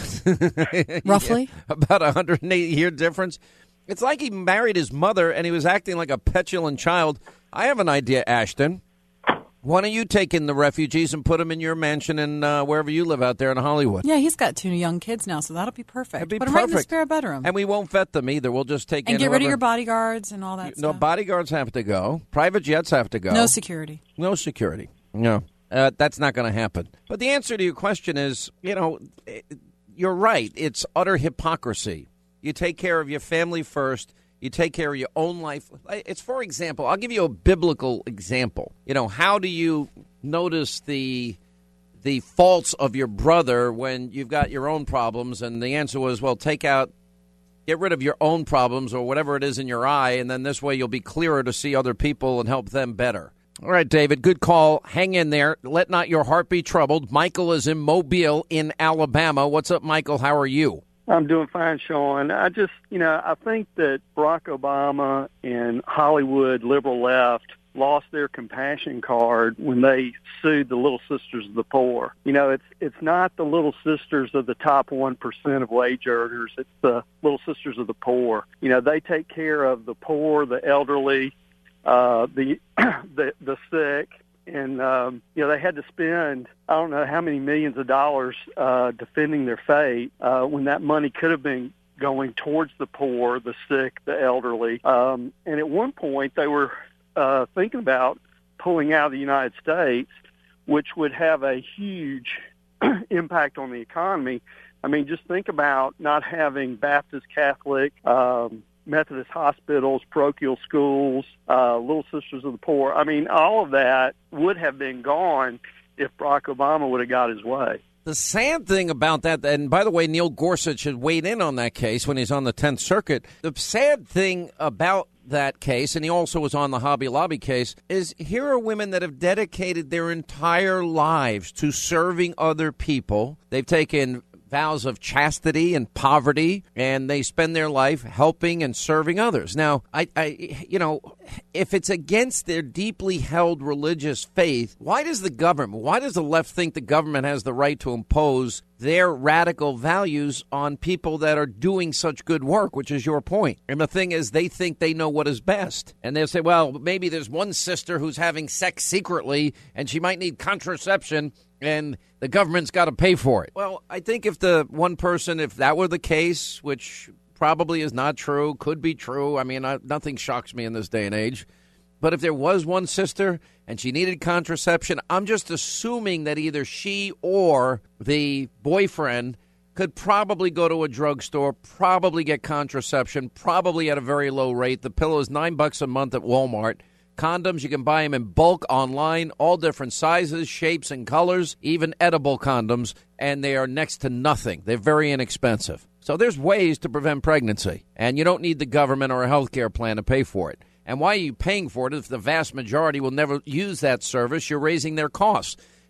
Roughly? Yeah, about a one hundred eight year difference. It's like he married his mother and he was acting like a petulant child. I have an idea, Ashton. Why don't you take in the refugees and put them in your mansion and uh, wherever you live out there in Hollywood? Yeah, he's got two young kids now, so that'll be perfect. That'd be put perfect. them right in the spare bedroom. And we won't vet them either. We'll just take and in get rid of whoever... your bodyguards and all that No, stuff. bodyguards have to go. Private jets have to go. No security. No security. No. Uh, that's not going to happen. But the answer to your question is, you know, you're right. It's utter hypocrisy. You take care of your family first. You take care of your own life. It's, for example, I'll give you a biblical example. You know, how do you notice the the faults of your brother when you've got your own problems? And the answer was, well, take out, get rid of your own problems or whatever it is in your eye, and then this way you'll be clearer to see other people and help them better. All right, David, good call. Hang in there. Let not your heart be troubled. Michael is in Mobile in Alabama. What's up, Michael? How are you? I'm doing fine, Sean. I just, you know, I think that Barack Obama and Hollywood liberal left lost their compassion card when they sued the Little Sisters of the Poor. You know, it's it's not the Little Sisters of the top one percent of wage earners. It's the Little Sisters of the Poor. You know, they take care of the poor, the elderly, Uh, the the the sick, and um, you know they had to spend I don't know how many millions of dollars uh, defending their fate uh, when that money could have been going towards the poor, the sick, the elderly. Um, and at one point they were uh, thinking about pulling out of the United States, which would have a huge impact on the economy. I mean, just think about not having Baptist, Catholic, um, Methodist hospitals, parochial schools, uh, Little Sisters of the Poor. I mean, all of that would have been gone if Barack Obama would have got his way. The sad thing about that, and by the way, Neil Gorsuch had weighed in on that case when he's on the tenth Circuit. The sad thing about that case, and he also was on the Hobby Lobby case, is here are women that have dedicated their entire lives to serving other people. They've taken vows of chastity and poverty, and they spend their life helping and serving others. Now, I, I, you know, if it's against their deeply held religious faith, why does the government, why does the left think the government has the right to impose their radical values on people that are doing such good work, which is your point? And the thing is, they think they know what is best. And they'll say, well, maybe there's one sister who's having sex secretly, and she might need contraception, and the government's got to pay for it. Well, I think if the one person, if that were the case, which probably is not true, could be true. I mean, I, nothing shocks me in this day and age. But if there was one sister and she needed contraception, I'm just assuming that either she or the boyfriend could probably go to a drugstore, probably get contraception, probably at a very low rate. The pillow is nine bucks a month at Walmart. Condoms, you can buy them in bulk online, all different sizes, shapes, and colors, even edible condoms, and they are next to nothing. They're very inexpensive. So there's ways to prevent pregnancy, and you don't need the government or a health care plan to pay for it. And why are you paying for it if the vast majority will never use that service? You're raising their costs.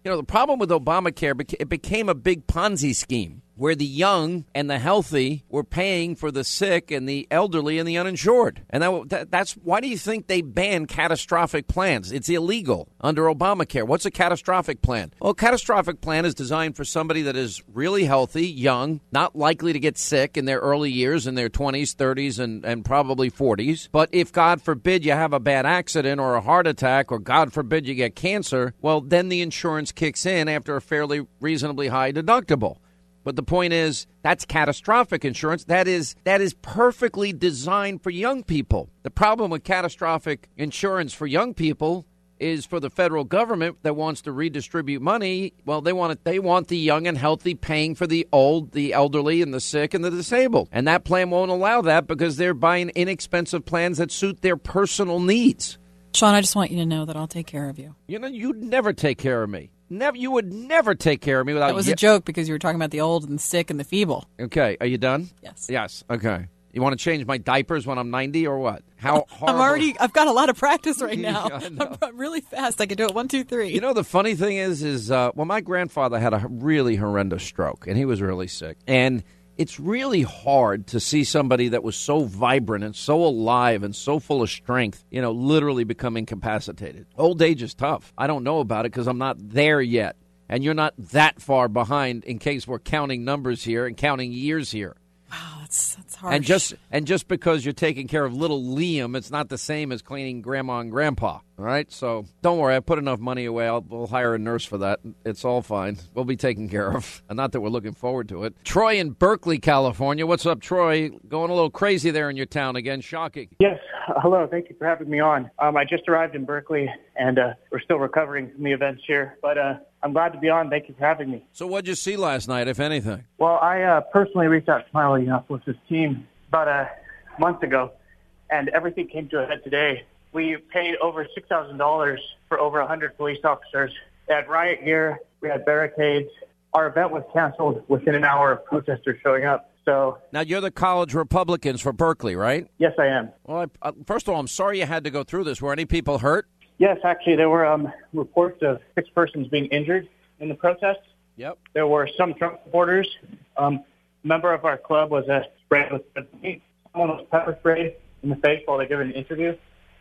You know, the problem with Obamacare, it became a big Ponzi scheme where the young and the healthy were paying for the sick and the elderly and the uninsured. And that, that, that's why do you think they banned catastrophic plans? It's illegal under Obamacare. What's a catastrophic plan? Well, a catastrophic plan is designed for somebody that is really healthy, young, not likely to get sick in their early years, in their twenties, thirties, and, and probably forties. But if, God forbid, you have a bad accident or a heart attack, or God forbid you get cancer, well, then the insurance kicks in after a fairly reasonably high deductible. But the point is, that's catastrophic insurance. That is that is perfectly designed for young people. The problem with catastrophic insurance for young people is for the federal government that wants to redistribute money. Well, they want it, they want the young and healthy paying for the old, the elderly, and the sick and the disabled. And that plan won't allow that because they're buying inexpensive plans that suit their personal needs. Sean, I just want you to know that I'll take care of you. You know, you'd never take care of me. Never, you would never take care of me without. That was ye- a joke because you were talking about the old and the sick and the feeble. Okay, are you done? Yes. Yes. Okay. You want to change my diapers when I'm ninety or what? How horrible? I'm already. I've got a lot of practice right now. Yeah, I know. I'm, I'm really fast. I can do it one, two, three. You know, the funny thing is, is uh, well, my grandfather had a really horrendous stroke, and he was really sick. And it's really hard to see somebody that was so vibrant and so alive and so full of strength, you know, literally become incapacitated. Old age is tough. I don't know about it because I'm not there yet. And you're not that far behind in case we're counting numbers here and counting years here. Wow, that's that's harsh. And just and just because you're taking care of little Liam, it's not the same as cleaning Grandma and Grandpa. All right, so don't worry. I put enough money away. I'll we'll hire a nurse for that. It's all fine. We'll be taken care of. And not that we're looking forward to it. Troy in Berkeley, California. What's up, Troy? Going a little crazy there in your town again. Shocking. Yes. Uh, hello. Thank you for having me on. Um, I just arrived in Berkeley, and uh, we're still recovering from the events here. But uh, I'm glad to be on. Thank you for having me. So what'd you see last night, if anything? Well, I uh, personally reached out to Milo Yiannopoulos' team about a month ago, and everything came to a head today. We paid over six thousand dollars for over one hundred police officers. They had riot gear. We had barricades. Our event was canceled within an hour of protesters showing up. So now you're the college Republicans for Berkeley, right? Yes, I am. Well, I, uh, first of all, I'm sorry you had to go through this. Were any people hurt? Yes, actually, there were um, reports of six persons being injured in the protests. Yep. There were some Trump supporters. Um, a member of our club was uh, sprayed with paint. Someone was pepper sprayed in the face while they gave an interview.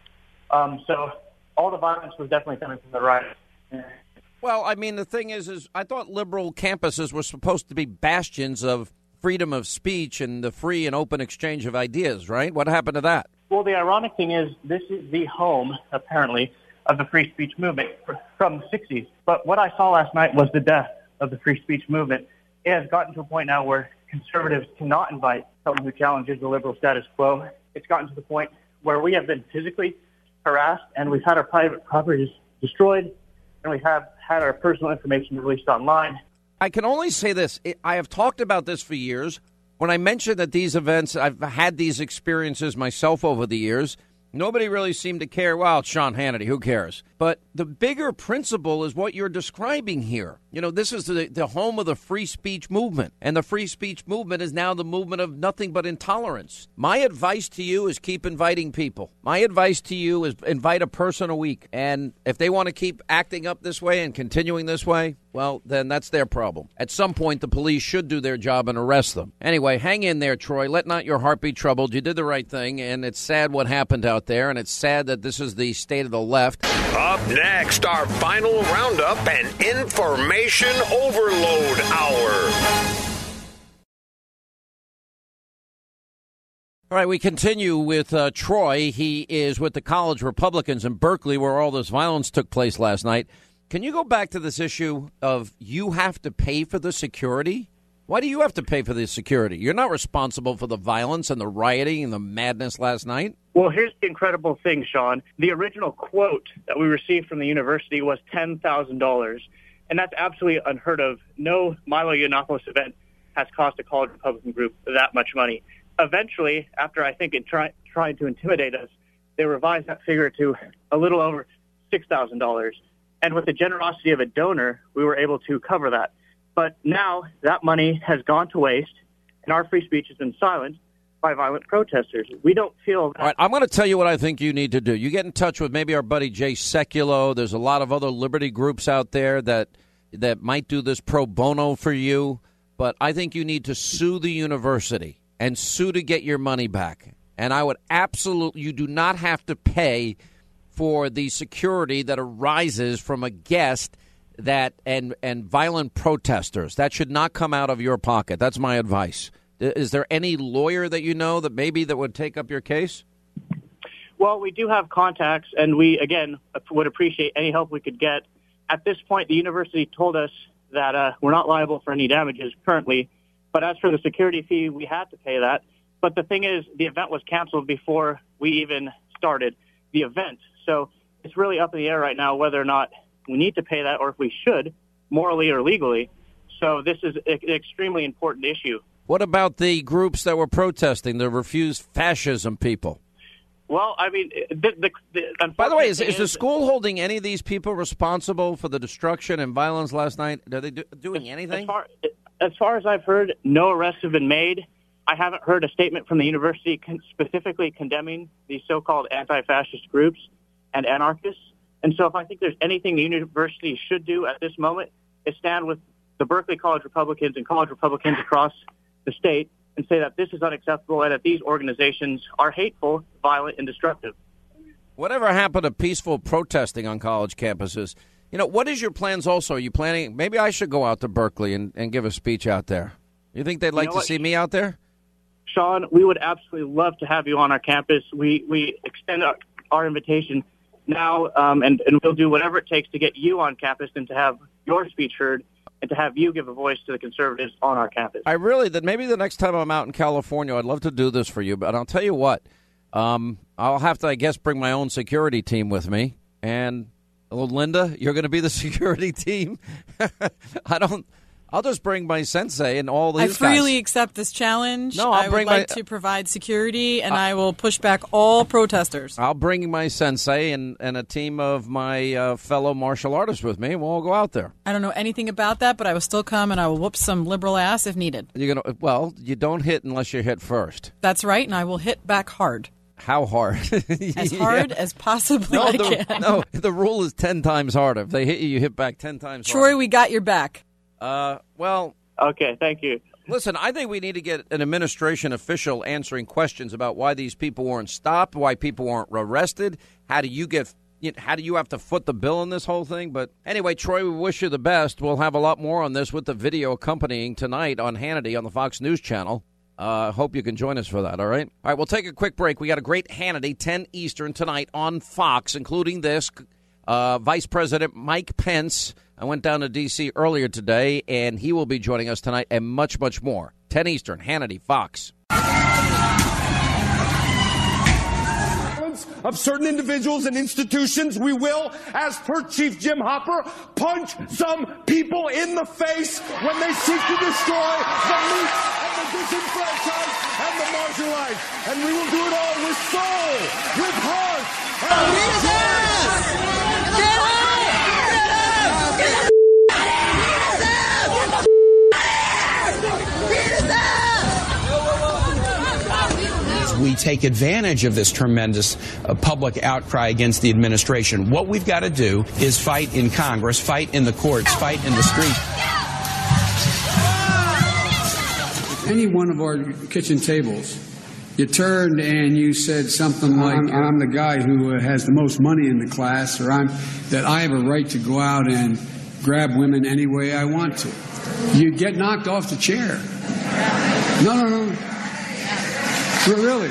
Um, so all the violence was definitely coming from the right. Well, I mean, the thing is, is I thought liberal campuses were supposed to be bastions of freedom of speech and the free and open exchange of ideas, right? What happened to that? Well, the ironic thing is this is the home, apparently, of the free speech movement from the sixties. But what I saw last night was the death of the free speech movement. It has gotten to a point now where conservatives cannot invite someone who challenges the liberal status quo. It's gotten to the point where we have been physically harassed, and we've had our private properties destroyed, and we have had our personal information released online. I can only say this. I have talked about this for years. When I mentioned that these events, I've had these experiences myself over the years, nobody really seemed to care. Well, it's Sean Hannity. Who cares? But the bigger principle is what you're describing here. You know, this is the, the home of the free speech movement. And the free speech movement is now the movement of nothing but intolerance. My advice to you is keep inviting people. My advice to you is invite a person a week. And if they want to keep acting up this way and continuing this way, well, then that's their problem. At some point, the police should do their job and arrest them. Anyway, hang in there, Troy. Let not your heart be troubled. You did the right thing, and it's sad what happened out there, and it's sad that this is the state of the left. Up next, our final roundup and information overload hour. All right, we continue with uh, Troy. He is with the college Republicans in Berkeley, where all this violence took place last night. Can you go back to this issue of you have to pay for the security? Why do you have to pay for the security? You're not responsible for the violence and the rioting and the madness last night. Well, here's the incredible thing, Sean. The original quote that we received from the university was ten thousand dollars, and that's absolutely unheard of. No Milo Yiannopoulos event has cost a college Republican group that much money. Eventually, after I think it try, tried to intimidate us, they revised that figure to a little over six thousand dollars. And with the generosity of a donor, we were able to cover that. But now that money has gone to waste, and our free speech has been silenced by violent protesters. We don't feel that. All right, I'm going to tell you what I think you need to do. You get in touch with maybe our buddy Jay Sekulow. There's a lot of other liberty groups out there that that might do this pro bono for you, but I think you need to sue the university and sue to get your money back. And I would absolutely, you do not have to pay for the security that arises from a guest that and and violent protesters. That should not come out of your pocket. That's my advice. Is there any lawyer that you know that maybe that would take up your case? Well, we do have contacts, and we, again, would appreciate any help we could get. At this point, the university told us that uh, we're not liable for any damages currently, but as for the security fee, we had to pay that. But the thing is, the event was canceled before we even started the event. So it's really up in the air right now whether or not we need to pay that or if we should, morally or legally. So this is an extremely important issue. What about the groups that were protesting, the refused fascism people? Well, I mean, the, the, the by the way, is, is the school holding any of these people responsible for the destruction and violence last night? Are they do, doing anything? As far, as far as I've heard, no arrests have been made. I haven't heard a statement from the university con- specifically condemning these so-called anti-fascist groups and anarchists. And so if I think there's anything the university should do at this moment is stand with the Berkeley College Republicans and college Republicans across the state and say that this is unacceptable and that these organizations are hateful, violent, and destructive. Whatever happened to peaceful protesting on college campuses? You know, what is your plans also? Are you planning, maybe I should go out to Berkeley and, and give a speech out there. You think they'd like you know to what? see me out there? Sean, we would absolutely love to have you on our campus. We we extend our, our invitation now, um, and, and we'll do whatever it takes to get you on campus and to have your speech heard and to have you give a voice to the conservatives on our campus. I really, that maybe the next time I'm out in California, I'd love to do this for you. But I'll tell you what, um, I'll have to, I guess, bring my own security team with me. And, oh, Linda, you're going to be the security team? I don't... I'll just bring my sensei and all these guys. I freely guys. accept this challenge. No, I'll I would bring like my, to provide security, and uh, I will push back all protesters. I'll bring my sensei and, and a team of my uh, fellow martial artists with me, and we'll all go out there. I don't know anything about that, but I will still come, and I will whoop some liberal ass if needed. You're gonna Well, you don't hit unless you hit first. That's right, and I will hit back hard. How hard? As hard yeah. as possibly no, I the, can. No, the rule is ten times harder. If they hit you, you hit back ten times Troy, harder. Troy, we got your back. Uh, well... Okay, thank you. Listen, I think we need to get an administration official answering questions about why these people weren't stopped, why people weren't arrested. How do you get? How do you have to foot the bill in this whole thing? But anyway, Troy, we wish you the best. We'll have a lot more on this with the video accompanying tonight on Hannity on the Fox News Channel. I uh, hope you can join us for that, all right? All right, we'll take a quick break. We got a great Hannity, ten Eastern tonight on Fox, including this. Uh, Vice President Mike Pence. I went down to D C earlier today, and he will be joining us tonight and much, much more. ten Eastern, Hannity, Fox. Of certain individuals and institutions, we will, as per Chief Jim Hopper, punch some people in the face when they seek to destroy the meat and the disenfranchised and the marginalized. And we will do it all with soul, with heart, and with joy. We take advantage of this tremendous uh, public outcry against the administration. What we've got to do is fight in Congress, fight in the courts, fight in the streets. Any one of our kitchen tables, you turned and you said something like, I'm, I'm the guy who has the most money in the class, or I'm that I have a right to go out and grab women any way I want to. You get knocked off the chair. No, no, no. Really?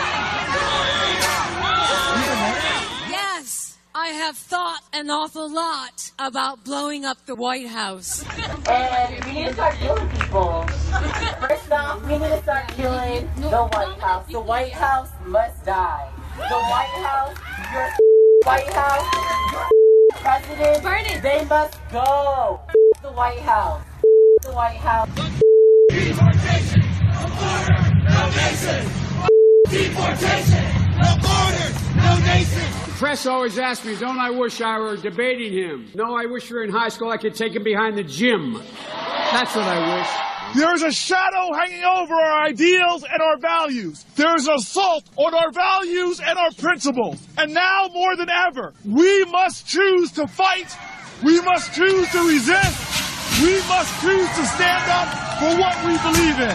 Yes, I have thought an awful lot about blowing up the White House. And we need to start killing people. First off, we need to start killing the White House. The White House must die. The White House, your White House, your president, Burn it. They must go. The White House. The White House. Deportation, no border, no nation. Deportation, no borders, no nation. The press always asks me, don't I wish I were debating him? No, I wish we were in high school. I could take him behind the gym. That's what I wish. There's a shadow hanging over our ideals and our values. There's assault on our values and our principles. And now more than ever, we must choose to fight. We must choose to resist. We must choose to stand up for what we believe in.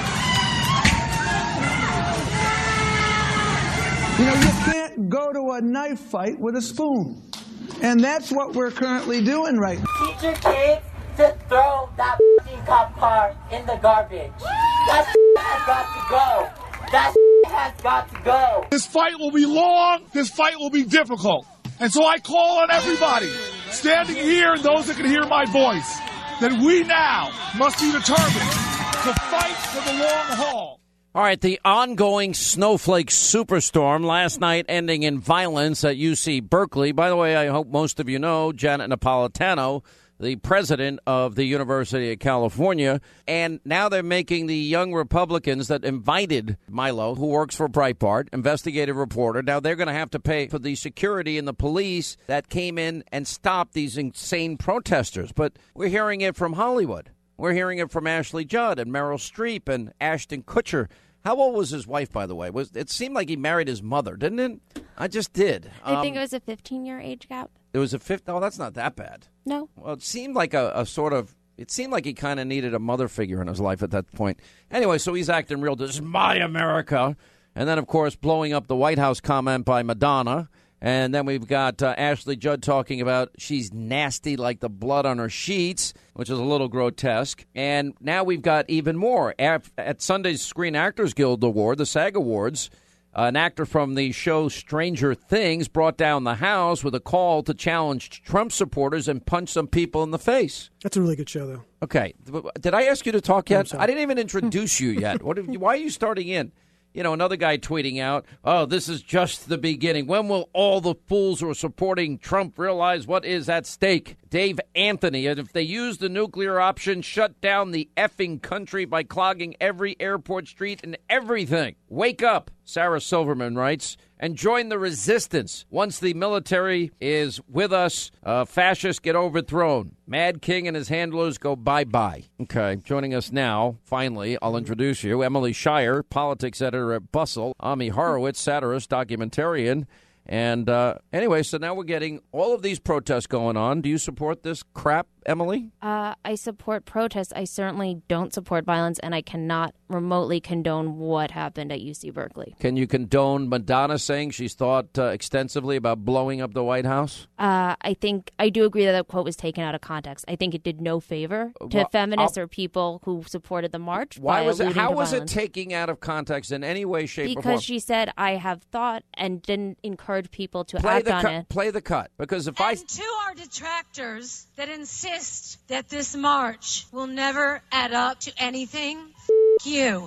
You know, you can't go to a knife fight with a spoon. And that's what we're currently doing right now. Teach your kids to throw that f***ing cop car in the garbage. That has got to go. That has got to go. This fight will be long. This fight will be difficult. And so I call on everybody standing here and those that can hear my voice that we now must be determined to fight for the long haul. All right, the ongoing snowflake superstorm last night ending in violence at U C Berkeley. By the way, I hope most of you know Janet Napolitano, the president of the University of California. And now they're making the young Republicans that invited Milo, who works for Breitbart, investigative reporter. Now they're going to have to pay for the security and the police that came in and stopped these insane protesters. But we're hearing it from Hollywood. We're hearing it from Ashley Judd and Meryl Streep and Ashton Kutcher. How old was his wife, by the way? Was it seemed like he married his mother, didn't it? I just did. I Um, think it was a fifteen-year age gap. It was a fifth. Oh, that's not that bad. No. Well, it seemed like a, a sort of. It seemed like he kind of needed a mother figure in his life at that point. Anyway, so he's acting real. This is my America, and then of course blowing up the White House comment by Madonna. And then we've got uh, Ashley Judd talking about she's nasty like the blood on her sheets, which is a little grotesque. And now we've got even more. At, at Sunday's Screen Actors Guild Award, the SAG Awards, uh, an actor from the show Stranger Things brought down the house with a call to challenge Trump supporters and punch some people in the face. That's a really good show, though. Okay. Did I ask you to talk yet? I didn't even introduce you yet. What? Have you, why are you starting in? You know, another guy tweeting out, oh, this is just the beginning. When will all the fools who are supporting Trump realize what is at stake? Dave Anthony, and if they use the nuclear option, shut down the effing country by clogging every airport street and everything. Wake up, Sarah Silverman writes, and join the resistance. Once the military is with us, uh, fascists get overthrown. Mad King and his handlers go bye-bye. Okay, joining us now, finally, I'll introduce you, Emily Shire, politics editor at Bustle, Ami Horowitz, satirist, documentarian. And uh, anyway, so now we're getting all of these protests going on. Do you support this crap, Emily? Uh, I support protests. I certainly don't support violence, and I cannot remotely condone what happened at U C Berkeley. Can you condone Madonna saying she's thought uh, extensively about blowing up the White House? Uh, I think I do agree that that quote was taken out of context. I think it did no favor to Well, feminists I'll- or people who supported the march. Why by was it? alluding How to was it violence. taking out of context in any way, shape, or form? Because she said, I have thought, and didn't encourage people to play act the on cut. it. Play the cut. Because if I And to our detractors that insist that this march will never add up to anything, f- you.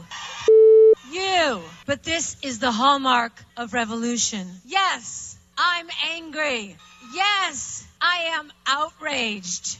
You. But this is the hallmark of revolution. Yes, I'm angry. Yes, I am outraged.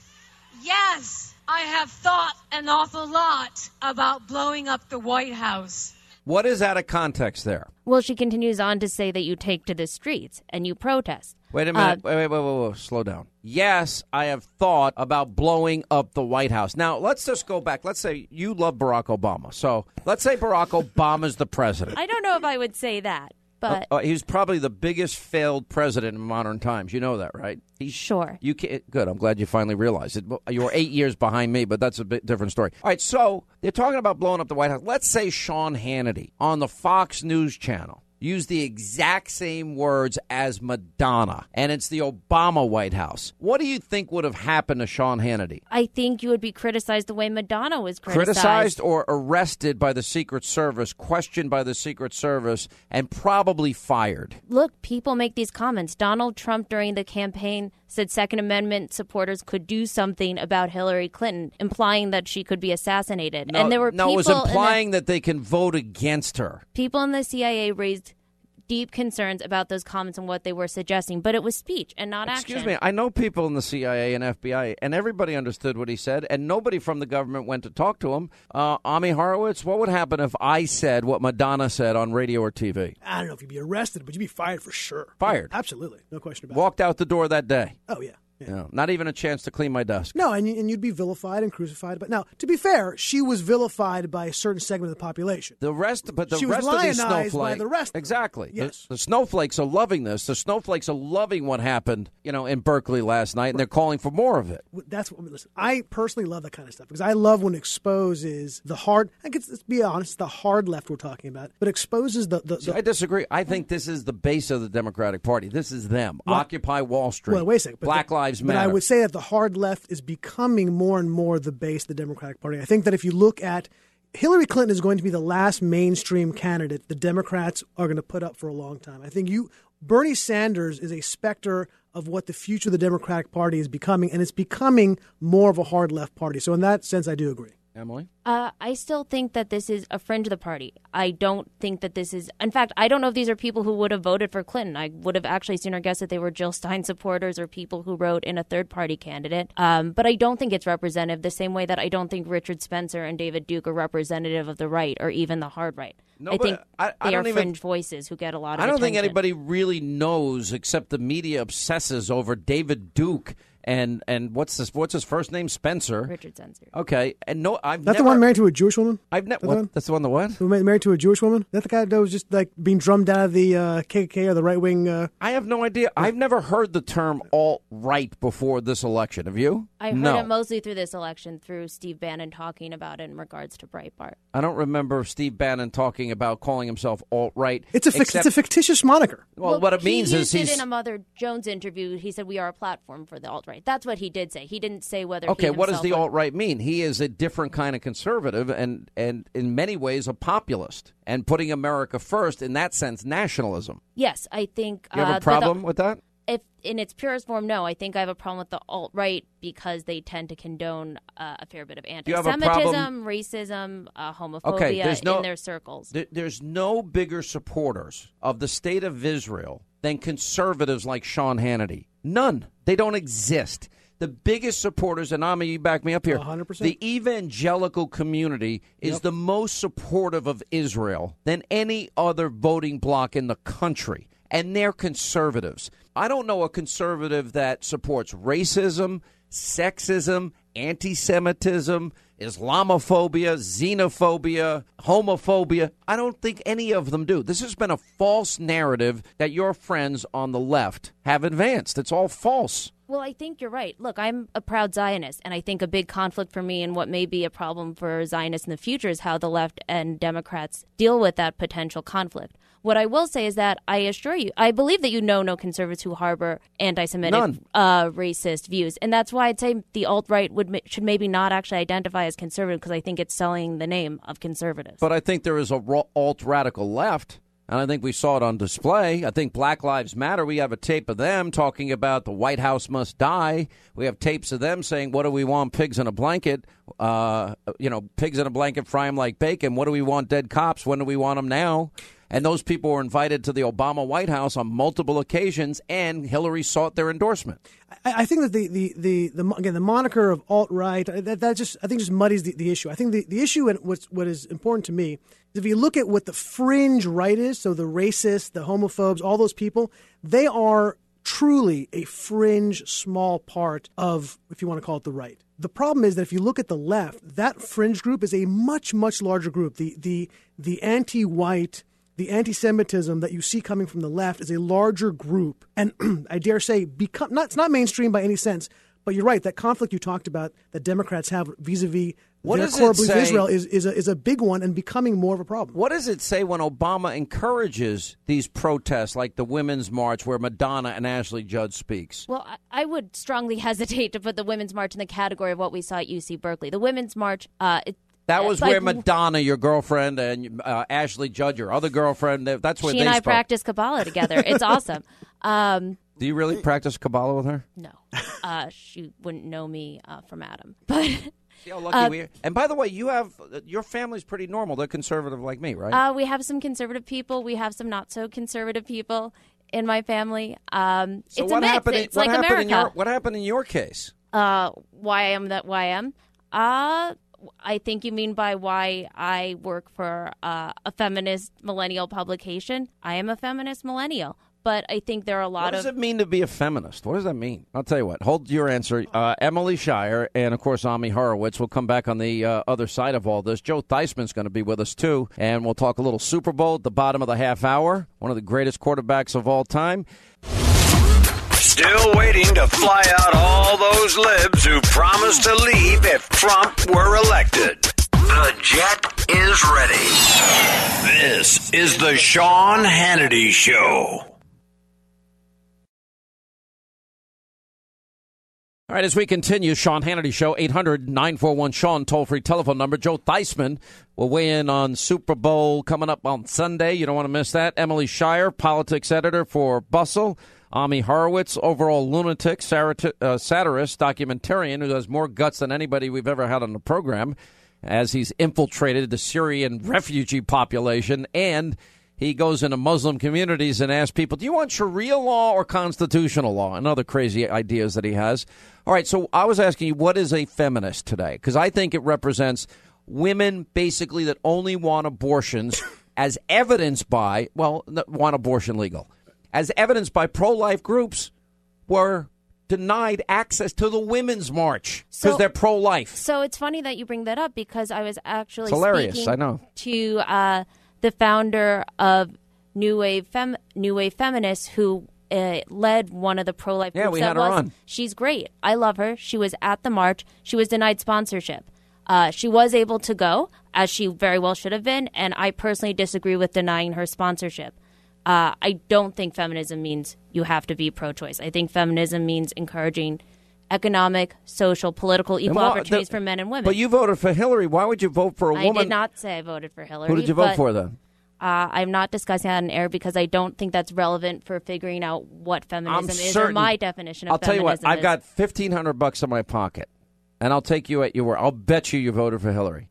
Yes, I have thought an awful lot about blowing up the White House. What is out of context there? Well, she continues on to say that you take to the streets and you protest. Wait a Uh, minute. wait, wait, wait, wait, wait. Slow down. Yes, I have thought about blowing up the White House. Now, let's just go back. Let's say you love Barack Obama. So let's say Barack Obama's the president. I don't know if I would say that, but Uh, uh, he's probably the biggest failed president in modern times. You know that, right? He's, sure. You can't, good. I'm glad you finally realized it. Well, you were eight years behind me, but that's a bit different story. All right, so they're talking about blowing up the White House. Let's say Sean Hannity on the Fox News channel used the exact same words as Madonna, and it's the Obama White House. What do you think would have happened to Sean Hannity? I think you would be criticized the way Madonna was criticized. Criticized or arrested by the Secret Service, questioned by the Secret Service, and probably fired. Look, people make these comments. Donald Trump during the campaign said Second Amendment supporters could do something about Hillary Clinton, implying that she could be assassinated. No, and there were no, people it was in the- implying that they can vote against her. People in the C I A raised deep concerns about those comments and what they were suggesting, but it was speech and not Excuse action. me, I know people in the C I A and F B I, and everybody understood what he said, and nobody from the government went to talk to him. Uh, Ami Horowitz, what would happen if I said what Madonna said on radio or T V? I don't know if you'd be arrested, but you'd be fired for sure. Fired? Absolutely. No question about Walked out the door that day. it. Oh, yeah. Yeah. You know, not even a chance to clean my desk. No, and, and you'd be vilified and crucified. But now, to be fair, she was vilified by a certain segment of the population. The rest, but the she rest was of these lionized snowflakes, by the rest. Exactly. Yes. The, the snowflakes are loving this. The snowflakes are loving what happened, you know, in Berkeley last night, and they're calling for more of it. That's what. Listen, I personally love that kind of stuff because I love when it exposes the hard. I guess let's be honest, the hard left we're talking about, but exposes the. the, the See, I disagree. I think this is the base of the Democratic Party. This is them. Well, Occupy Wall Street. Well, wait a second. Black the, Lives but Matter. I would say that the hard left is becoming more and more the base of the Democratic Party. I think that if you look at Hillary Clinton is going to be the last mainstream candidate the Democrats are going to put up for a long time. I think you Bernie Sanders is a specter of what the future of the Democratic Party is becoming, and it's becoming more of a hard left party. So in that sense, I do agree. Emily? Uh, I still think that this is a fringe of the party. I don't think that this is – in fact, I don't know if these are people who would have voted for Clinton. I would have actually sooner guessed that they were Jill Stein supporters or people who wrote in a third-party candidate. Um, but I don't think it's representative the same way that I don't think Richard Spencer and David Duke are representative of the right or even the hard right. No, I think I, I they are even, fringe voices who get a lot of I don't attention. think anybody really knows except the media obsesses over David Duke and and what's this? What's his first name? Spencer. Richard Spencer. Okay, and no, I've That's never, the one married to a Jewish woman? I've never. That's the one. The what? Who married to a Jewish woman? That's the guy that was just like being drummed out of the uh, K K K or the right wing. Uh... I have no idea. I've never heard the term alt right before this election. Have you? I heard no. it mostly through this election, through Steve Bannon talking about it in regards to Breitbart. I don't remember Steve Bannon talking about calling himself alt right. It's a fic- except, it's a fictitious moniker. Well, well what it means he is used he's it in a Mother Jones interview. He said we are a platform for the alt right. That's what he did say. He didn't say whether. Okay, he what does himself the was- alt right mean? He is a different kind of conservative, and and in many ways a populist, and putting America first in that sense, nationalism. Yes, I think. You have uh, a problem the, with that? If in its purest form, no. I think I have a problem with the alt right because they tend to condone uh, a fair bit of you have a anti-Semitism, problem- racism, uh, homophobia Okay, there's no- in their circles. Th- There's no bigger supporters of the state of Israel than conservatives like Sean Hannity. None. They don't exist. The biggest supporters, and Ami, you back me up here, one hundred percent. the evangelical community is Yep. the most supportive of Israel than any other voting bloc in the country, and they're conservatives. I don't know a conservative that supports racism, sexism, anti-Semitism, Islamophobia, xenophobia, homophobia. I don't think any of them do. This has been a false narrative that your friends on the left have advanced. It's all false. Well, I think you're right. Look, I'm a proud Zionist, and I think a big conflict for me and what may be a problem for Zionists in the future is how the left and Democrats deal with that potential conflict. What I will say is that I assure you, I believe that you know no conservatives who harbor anti-Semitic, uh, racist views. And that's why I'd say the alt-right would should maybe not actually identify as conservative because I think it's selling the name of conservatives. But I think there is a ro- alt-radical left. And I think we saw it on display. I think Black Lives Matter, we have a tape of them talking about the White House must die. We have tapes of them saying, what do we want, pigs in a blanket? Uh, you know, pigs in a blanket, fry them like bacon. What do we want, dead cops? When do we want them now? And those people were invited to the Obama White House on multiple occasions, and Hillary sought their endorsement. I, I think that the, the, the, the again the moniker of alt-right, that, that just I think just muddies the, the issue. I think the, the issue and what's what is important to me is if you look at what the fringe right is, so the racists, the homophobes, all those people, they are truly a fringe small part of, if you want to call it, the right. The problem is that if you look at the left, that fringe group is a much, much larger group. The the the anti-white, the anti-Semitism that you see coming from the left is a larger group. And I dare say, become not it's not mainstream by any sense, but you're right, that conflict you talked about that Democrats have vis-a-vis What their does core it belief say- Israel is, is, a, is a big one and becoming more of a problem. What does it say when Obama encourages these protests like the Women's March where Madonna and Ashley Judd speaks? Well, I- I would strongly hesitate to put the Women's March in the category of what we saw at U C Berkeley. The Women's March, uh, it, That was it's like- where Madonna, your girlfriend, and uh, Ashley Judd, your other girlfriend, they- that's where she they and I spoke. practice Kabbalah together. It's awesome. Um, Do you really practice Kabbalah with her? no, uh, she wouldn't know me uh, from Adam. But See how lucky uh, we are. And by the way, you have your family's pretty normal. They're conservative like me, right? uh, we have some conservative people. We have some not so conservative people in my family. Um, so it's what a mix. happened? It's in, what like happened America. in your What happened in your case? Uh, why I am that why I am. Uh, I think you mean by why I work for uh, a feminist millennial publication. I am a feminist millennial. but I think there are a lot What does of... it mean to be a feminist? What does that mean? I'll tell you what. Hold your answer. Uh, Emily Shire and, of course, Ami Horowitz will come back on the uh, other side of all this. Joe Theismann's going to be with us, too, and we'll talk a little Super Bowl at the bottom of the half hour. One of the greatest quarterbacks of all time. Still waiting to fly out all those libs who promised to leave if Trump were elected. The jet is ready. This is the Sean Hannity Show. All right, as we continue, Sean Hannity Show, eight hundred nine four one Sean, toll-free telephone number. Joe Theismann will weigh in on Super Bowl coming up on Sunday. You don't want to miss that. Emily Shire, politics editor for Bustle. Ami Horowitz, overall lunatic, satir- uh, satirist, documentarian who has more guts than anybody we've ever had on the program, as he's infiltrated the Syrian refugee population, and he goes into Muslim communities and asks people, do you want Sharia law or constitutional law? And other crazy ideas that he has. All right, so I was asking you, what is a feminist today? Because I think it represents women basically that only want abortions as evidenced by, well, want abortion legal, as evidenced by pro-life groups were denied access to the Women's March because So- they're pro-life. So it's funny that you bring that up because I was actually It's hilarious, speaking I know. to uh, the founder of New Wave Fem- New Wave Feminists who uh, led one of the pro-life Yeah, groups. we that had her was, on. She's great. I love her. She was at the march. She was denied sponsorship. Uh, she was able to go, as she very well should have been, and I personally disagree with denying her sponsorship. Uh, I don't think feminism means you have to be pro-choice. I think feminism means encouraging economic, social, political, equal And what- opportunities the- for men and women. But you voted for Hillary. Why would you vote for a I woman? did not say I voted for Hillary. Who did you vote but, for then? Uh, I'm not discussing that on air because I don't think that's relevant for figuring out what feminism I'm is certain, or my definition of I'll tell you feminism what. I've is. got fifteen hundred bucks in my pocket, and I'll take you at your word. I'll bet you you voted for Hillary.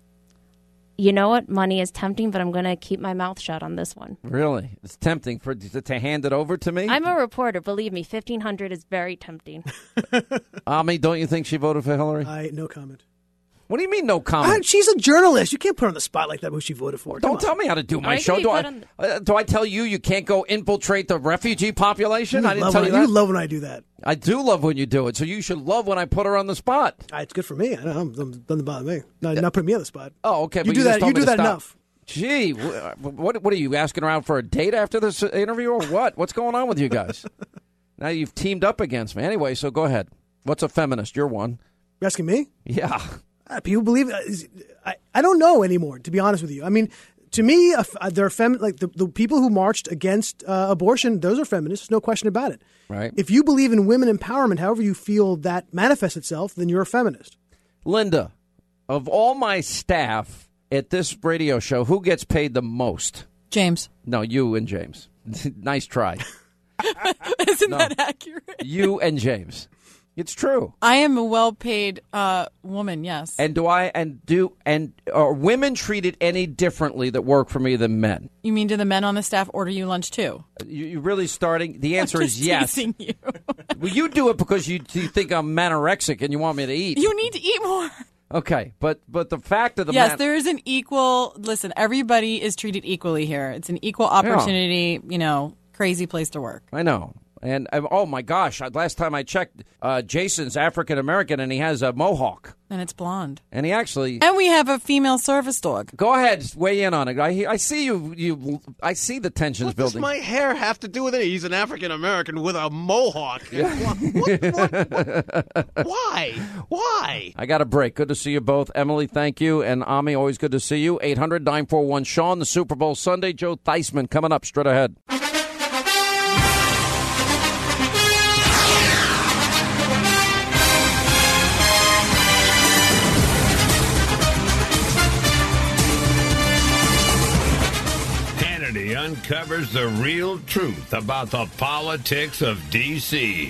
You know what? Money is tempting, but I'm going to keep my mouth shut on this one. Really, it's tempting for to hand it over to me. I'm a reporter. Believe me, fifteen hundred is very tempting. Ami, don't you think she voted for Hillary? I no comment. What do you mean, no comment? I- she's a journalist. You can't put her on the spot like that. Who she voted for? Come Don't on. tell me how to do my Are you show. gonna Do be I, put on uh, do I tell you you can't go infiltrate the refugee population? You I didn't love tell when you I- that. You love when I do that. I do love when you do it. So you should love when I put her on the spot. Uh, It's good for me. I don't, it doesn't bother me. No, not putting me on the spot. Oh, okay. You but do just that. told You me do to that stop. enough. Gee, wh- what what are you asking around for a date after this interview or what? What's going on with you guys? Now you've teamed up against me. Anyway, so go ahead. What's a feminist? You're one. You're asking me? Yeah. Uh, people believe. Uh, is- I, I don't know anymore. To be honest with you, I mean, to me, uh, uh, they're fem- like the, the people who marched against uh, abortion. Those are feminists. No question about it. Right. If you believe in women empowerment, however you feel that manifests itself, then you're a feminist. Linda, of all my staff at this radio show, who gets paid the most? James. No, you and James. Nice try. Isn't No. that accurate? You and James. It's true. I am a well-paid uh, woman, yes. And do I and do and are women treated any differently that work for me than men? You mean do the men on the staff order you lunch too? You, you really starting? The answer I'm is just yes. teasing you. Well, you do it because you, you think I'm manorexic and you want me to eat. You need to eat more. Okay, but but the fact of the Yes, man- there is an equal. Listen, everybody is treated equally here. It's an equal opportunity. You know, crazy place to work. I know. And uh, oh my gosh, last time I checked, uh, Jason's African American and he has a mohawk. And it's blonde. And he actually. And we have a female service dog. Go ahead, weigh in on it. I, I see you. You. I see the tensions What does building. my hair have to do with it? He's an African American with a mohawk. What, what, what, why? Why? I got a break. Good to see you both. Emily, thank you. And Ami, always good to see you. eight hundred nine four one Sean, the Super Bowl Sunday. Joe Theismann coming up straight ahead. Hannity uncovers the real truth about the politics of D C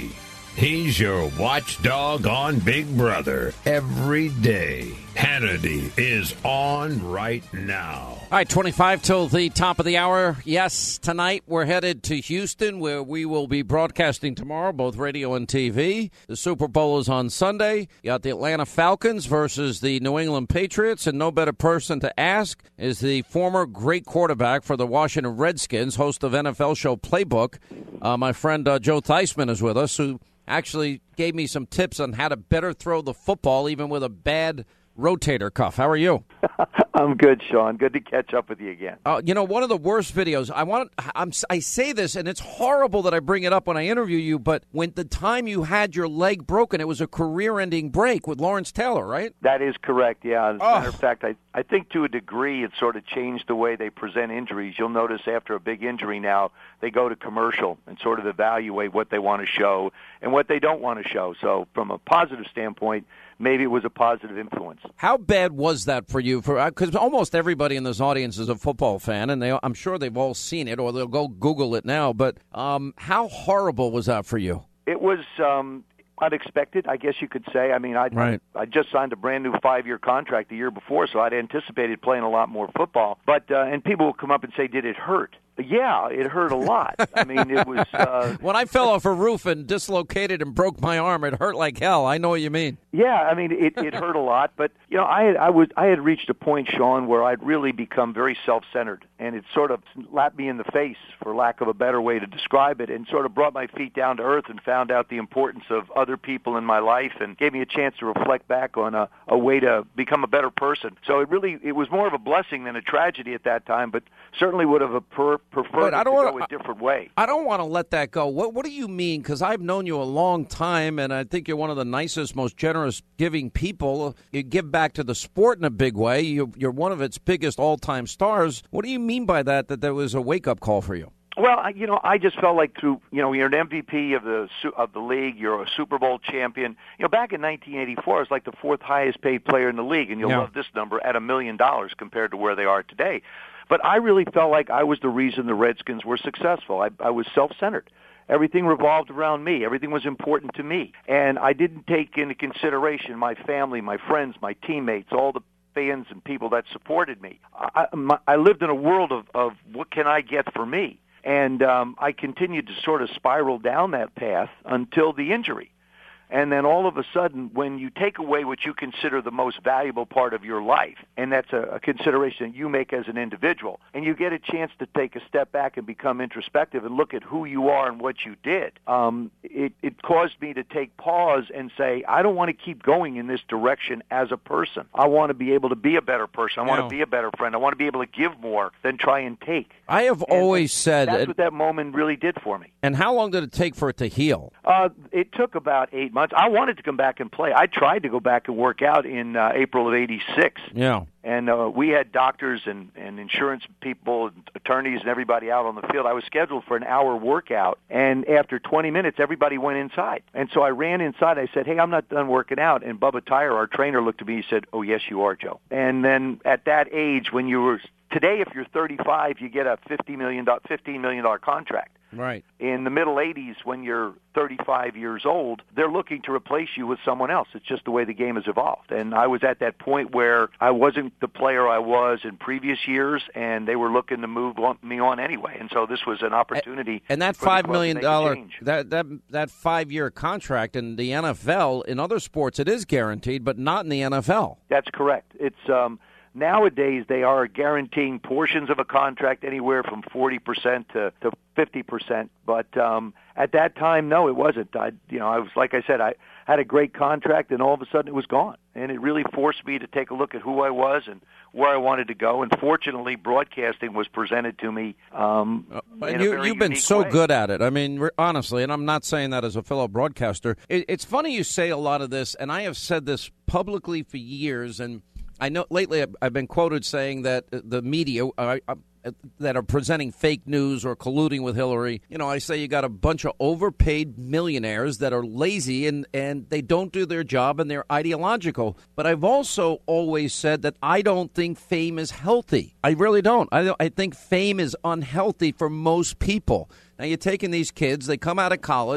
He's your watchdog on Big Brother every day. Hannity is on right now. All right, twenty-five till the top of the hour. Yes, tonight we're headed to Houston, where we will be broadcasting tomorrow, both radio and T V. The Super Bowl is on Sunday. You got the Atlanta Falcons versus the New England Patriots, and no better person to ask is the former great quarterback for the Washington Redskins, host of N F L show Playbook. Uh, my friend uh, Joe Theismann is with us, who actually gave me some tips on how to better throw the football, even with a bad rotator cuff. How are you? I'm good, Sean. Good to catch up with you again. Uh, you know, one of the worst videos, I want I'm, I say this, and it's horrible that I bring it up when I interview you, but when the time you had your leg broken, it was a career-ending break with Lawrence Taylor, right? That is correct, yeah. As a oh. matter of fact, I, I think to a degree it sort of changed the way they present injuries. You'll notice after a big injury now, they go to commercial and sort of evaluate what they want to show and what they don't want to show. So from a positive standpoint, maybe it was a positive influence. How bad was that for you? For because almost everybody in this audience is a football fan, and they, I'm sure they've all seen it, or they'll go Google it now. But um, how horrible was that for you? It was um, unexpected, I guess you could say. I mean, I right. I just signed a brand new five-year contract the year before, so I'd anticipated playing a lot more football. But uh, and people will come up and say, "Did it hurt?" Yeah, it hurt a lot. I mean, it was... Uh, when I fell off a roof and dislocated and broke my arm, it hurt like hell. I know what you mean. Yeah, I mean, it, it hurt a lot. But, you know, I had, I, was, I had reached a point, Sean, where I'd really become very self-centered. And it sort of slapped me in the face, for lack of a better way to describe it, and sort of brought my feet down to earth and found out the importance of other people in my life and gave me a chance to reflect back on a, a way to become a better person. So it really it was more of a blessing than a tragedy at that time, but certainly would have a per, preferred I don't to wanna, go a different way. I don't want to let that go. What What do you mean? Because I've known you a long time, and I think you're one of the nicest, most generous, giving people. You give back to the sport in a big way. You, you're one of its biggest all-time stars. What do you mean by that, that there was a wake-up call for you? Well, I, you know, I just felt like through, you know, you're an M V P of the of the league, you're a Super Bowl champion. You know, back in nineteen eighty-four, I was like the fourth highest paid player in the league, and you'll yeah. love this number, at a million dollars compared to where they are today. But I really felt like I was the reason the Redskins were successful. I, I was self-centered. Everything revolved around me. Everything was important to me. And I didn't take into consideration my family, my friends, my teammates, all the fans and people that supported me. I, my, I lived in a world of, of what can I get for me? And um, I continued to sort of spiral down that path until the injury. And then all of a sudden, when you take away what you consider the most valuable part of your life, and that's a, a consideration that you make as an individual, and you get a chance to take a step back and become introspective and look at who you are and what you did, um, it, it caused me to take pause and say, I don't want to keep going in this direction as a person. I want to be able to be a better person. I want no. to be a better friend. I want to be able to give more than try and take. I have and always said... That's it, what that moment really did for me. And how long did it take for it to heal? Uh, it took about eight months. I wanted to come back and play. I tried to go back and work out in uh, April of eighty-six. Yeah. And uh, we had doctors and, and insurance people and attorneys and everybody out on the field. I was scheduled for an hour workout, and after twenty minutes, everybody went inside. And so I ran inside. I said, hey, I'm not done working out. And Bubba Tyre, our trainer, looked at me and said, oh, yes, you are, Joe. And then at that age, when you were today, if you're thirty-five, you get a fifty million dollars, fifteen million dollars contract. Right. In the middle eighties, when you're thirty-five years old, they're looking to replace you with someone else. It's just the way the game has evolved. And I was at that point where I wasn't the player I was in previous years, and they were looking to move on, me on anyway. And so this was an opportunity. And that five million dollar that that that five year contract in the N F L, in other sports, it is guaranteed, but not in the N F L. That's correct. It's um. Nowadays, they are guaranteeing portions of a contract anywhere from forty percent to, to fifty percent. But um, at that time, no, it wasn't. I, you know, I was like I said, I had a great contract, and all of a sudden, it was gone. And it really forced me to take a look at who I was and where I wanted to go. And fortunately, broadcasting was presented to me. Um, uh, and you, you've been so way. good at it. I mean, honestly, and I'm not saying that as a fellow broadcaster. It, it's funny you say a lot of this, and I have said this publicly for years, and I know lately I've been quoted saying that the media uh, uh, that are presenting fake news or colluding with Hillary, you know, I say you got a bunch of overpaid millionaires that are lazy and, and they don't do their job and they're ideological. But I've also always said that I don't think fame is healthy. I really don't. I, I think fame is unhealthy for most people. Now, you're taking these kids, they come out of college,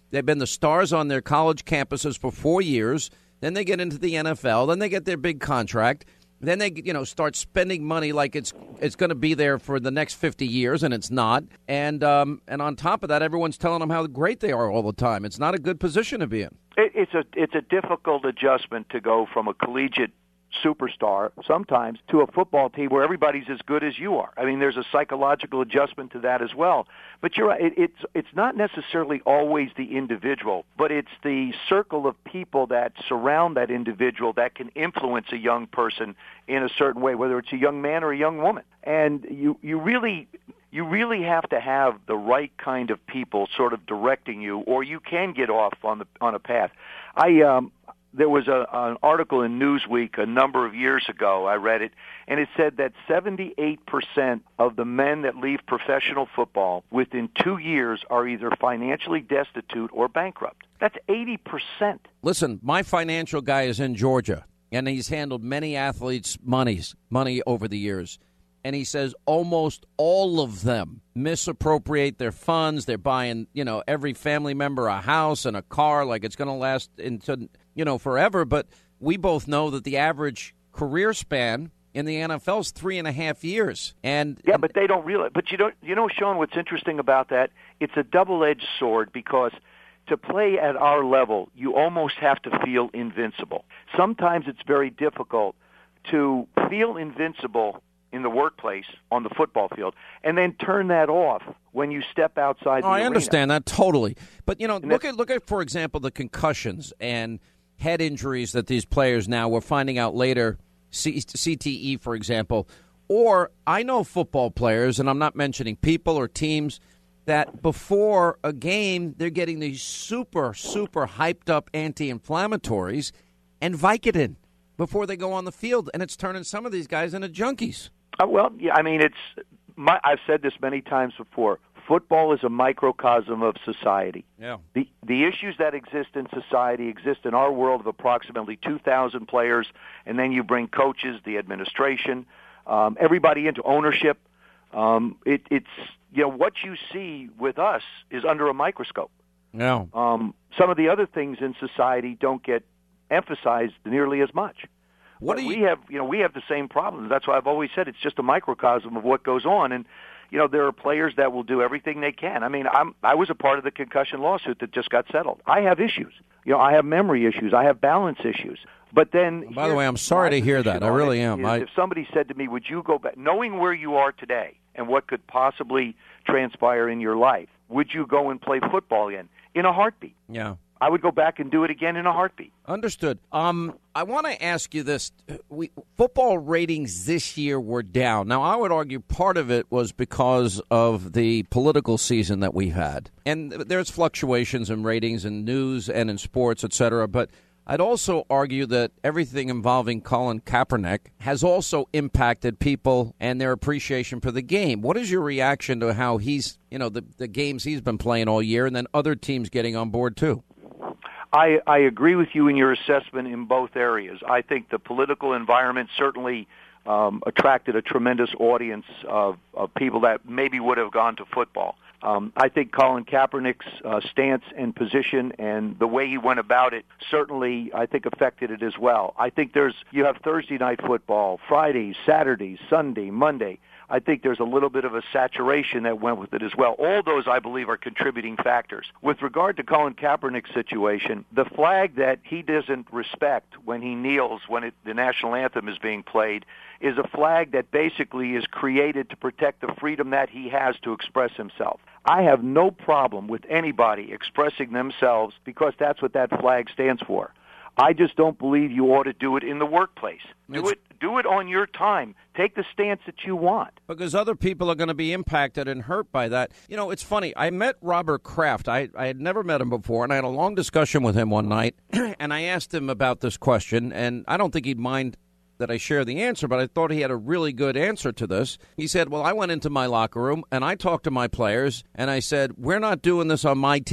They've been the stars on their college campuses for four years. Then they get into the N F L. Then they get their big contract. Then they, you know, start spending money like it's it's going to be there for the next fifty years, and it's not. And um, and on top of that, everyone's telling them how great they are all the time. It's not a good position to be in. It, it's a it's a difficult adjustment to go from a collegiate superstar sometimes to a football team where everybody's as good as you are. I mean, there's a psychological adjustment to that as well. But you're right, it, it's it's not necessarily always the individual, but it's the circle of people that surround that individual that can influence a young person in a certain way, whether it's a young man or a young woman. And you you really you really have to have the right kind of people sort of directing you, or you can get off on the on a path. I um There was a, an article in Newsweek a number of years ago. I read it, and it said that seventy-eight percent of the men that leave professional football within two years are either financially destitute or bankrupt. That's eighty percent. Listen, my financial guy is in Georgia, and he's handled many athletes' monies, money over the years. And he says almost all of them misappropriate their funds. They're buying, you know, every family member a house and a car like it's going to last into, you know, forever. But we both know that the average career span in the N F L is three and a half years. And yeah, but they don't realize. But you don't, you know, Sean, what's interesting about that? It's a double-edged sword because to play at our level, you almost have to feel invincible. Sometimes it's very difficult to feel invincible in the workplace, on the football field, and then turn that off when you step outside the oh, I arena. understand that totally. But, you know, look at, look at, for example, the concussions and head injuries that these players now, we're finding out later, C- CTE, for example. Or I know football players, and I'm not mentioning people or teams, that before a game, they're getting these super, super hyped up anti-inflammatories and Vicodin before they go on the field, and it's turning some of these guys into junkies. Uh, well, yeah, I mean, it's. My, I've said this many times before. Football is a microcosm of society. Yeah. The the issues that exist in society exist in our world of approximately two thousand players, and then you bring coaches, the administration, um, everybody into ownership. Um, it, it's you know what you see with us is under a microscope. Yeah. Um, some of the other things in society don't get emphasized nearly as much. What do you... we have, you know, we have the same problems. That's why I've always said it's just a microcosm of what goes on. And, you know, there are players that will do everything they can. I mean, I'm, I was a part of the concussion lawsuit that just got settled. I have issues. You know, I have memory issues. I have balance issues. But then... By the way, I'm sorry to hear that. I really am. I... If somebody said to me, would you go back, knowing where you are today and what could possibly transpire in your life, would you go and play football again? In a heartbeat. Yeah. I would go back and do it again in a heartbeat. Understood. Um, I want to ask you this. We, football ratings this year were down. Now, I would argue part of it was because of the political season that we had. And there's fluctuations in ratings in news and in sports, et cetera. But I'd also argue that everything involving Colin Kaepernick has also impacted people and their appreciation for the game. What is your reaction to how he's, you know, the, the games he's been playing all year and then other teams getting on board, too? I, I agree with you in your assessment in both areas. I think the political environment certainly um, attracted a tremendous audience of, of people that maybe would have gone to football. Um, I think Colin Kaepernick's uh, stance and position and the way he went about it certainly, I think, affected it as well. I think there's you have Thursday night football, Friday, Saturday, Sunday, Monday. I think there's a little bit of a saturation that went with it as well. All those, I believe, are contributing factors. With regard to Colin Kaepernick's situation, the flag that he doesn't respect when he kneels when it, the national anthem is being played is a flag that basically is created to protect the freedom that he has to express himself. I have no problem with anybody expressing themselves because that's what that flag stands for. I just don't believe you ought to do it in the workplace. Do It's, it do it on your time. Take the stance that you want. Because other people are going to be impacted and hurt by that. You know, it's funny. I met Robert Kraft. I, I had never met him before, and I had a long discussion with him one night, and I asked him about this question, and I don't think he'd mind that I share the answer, but I thought he had a really good answer to this. He said, well, I went into my locker room, and I talked to my players, and I said, we're not doing this on my team.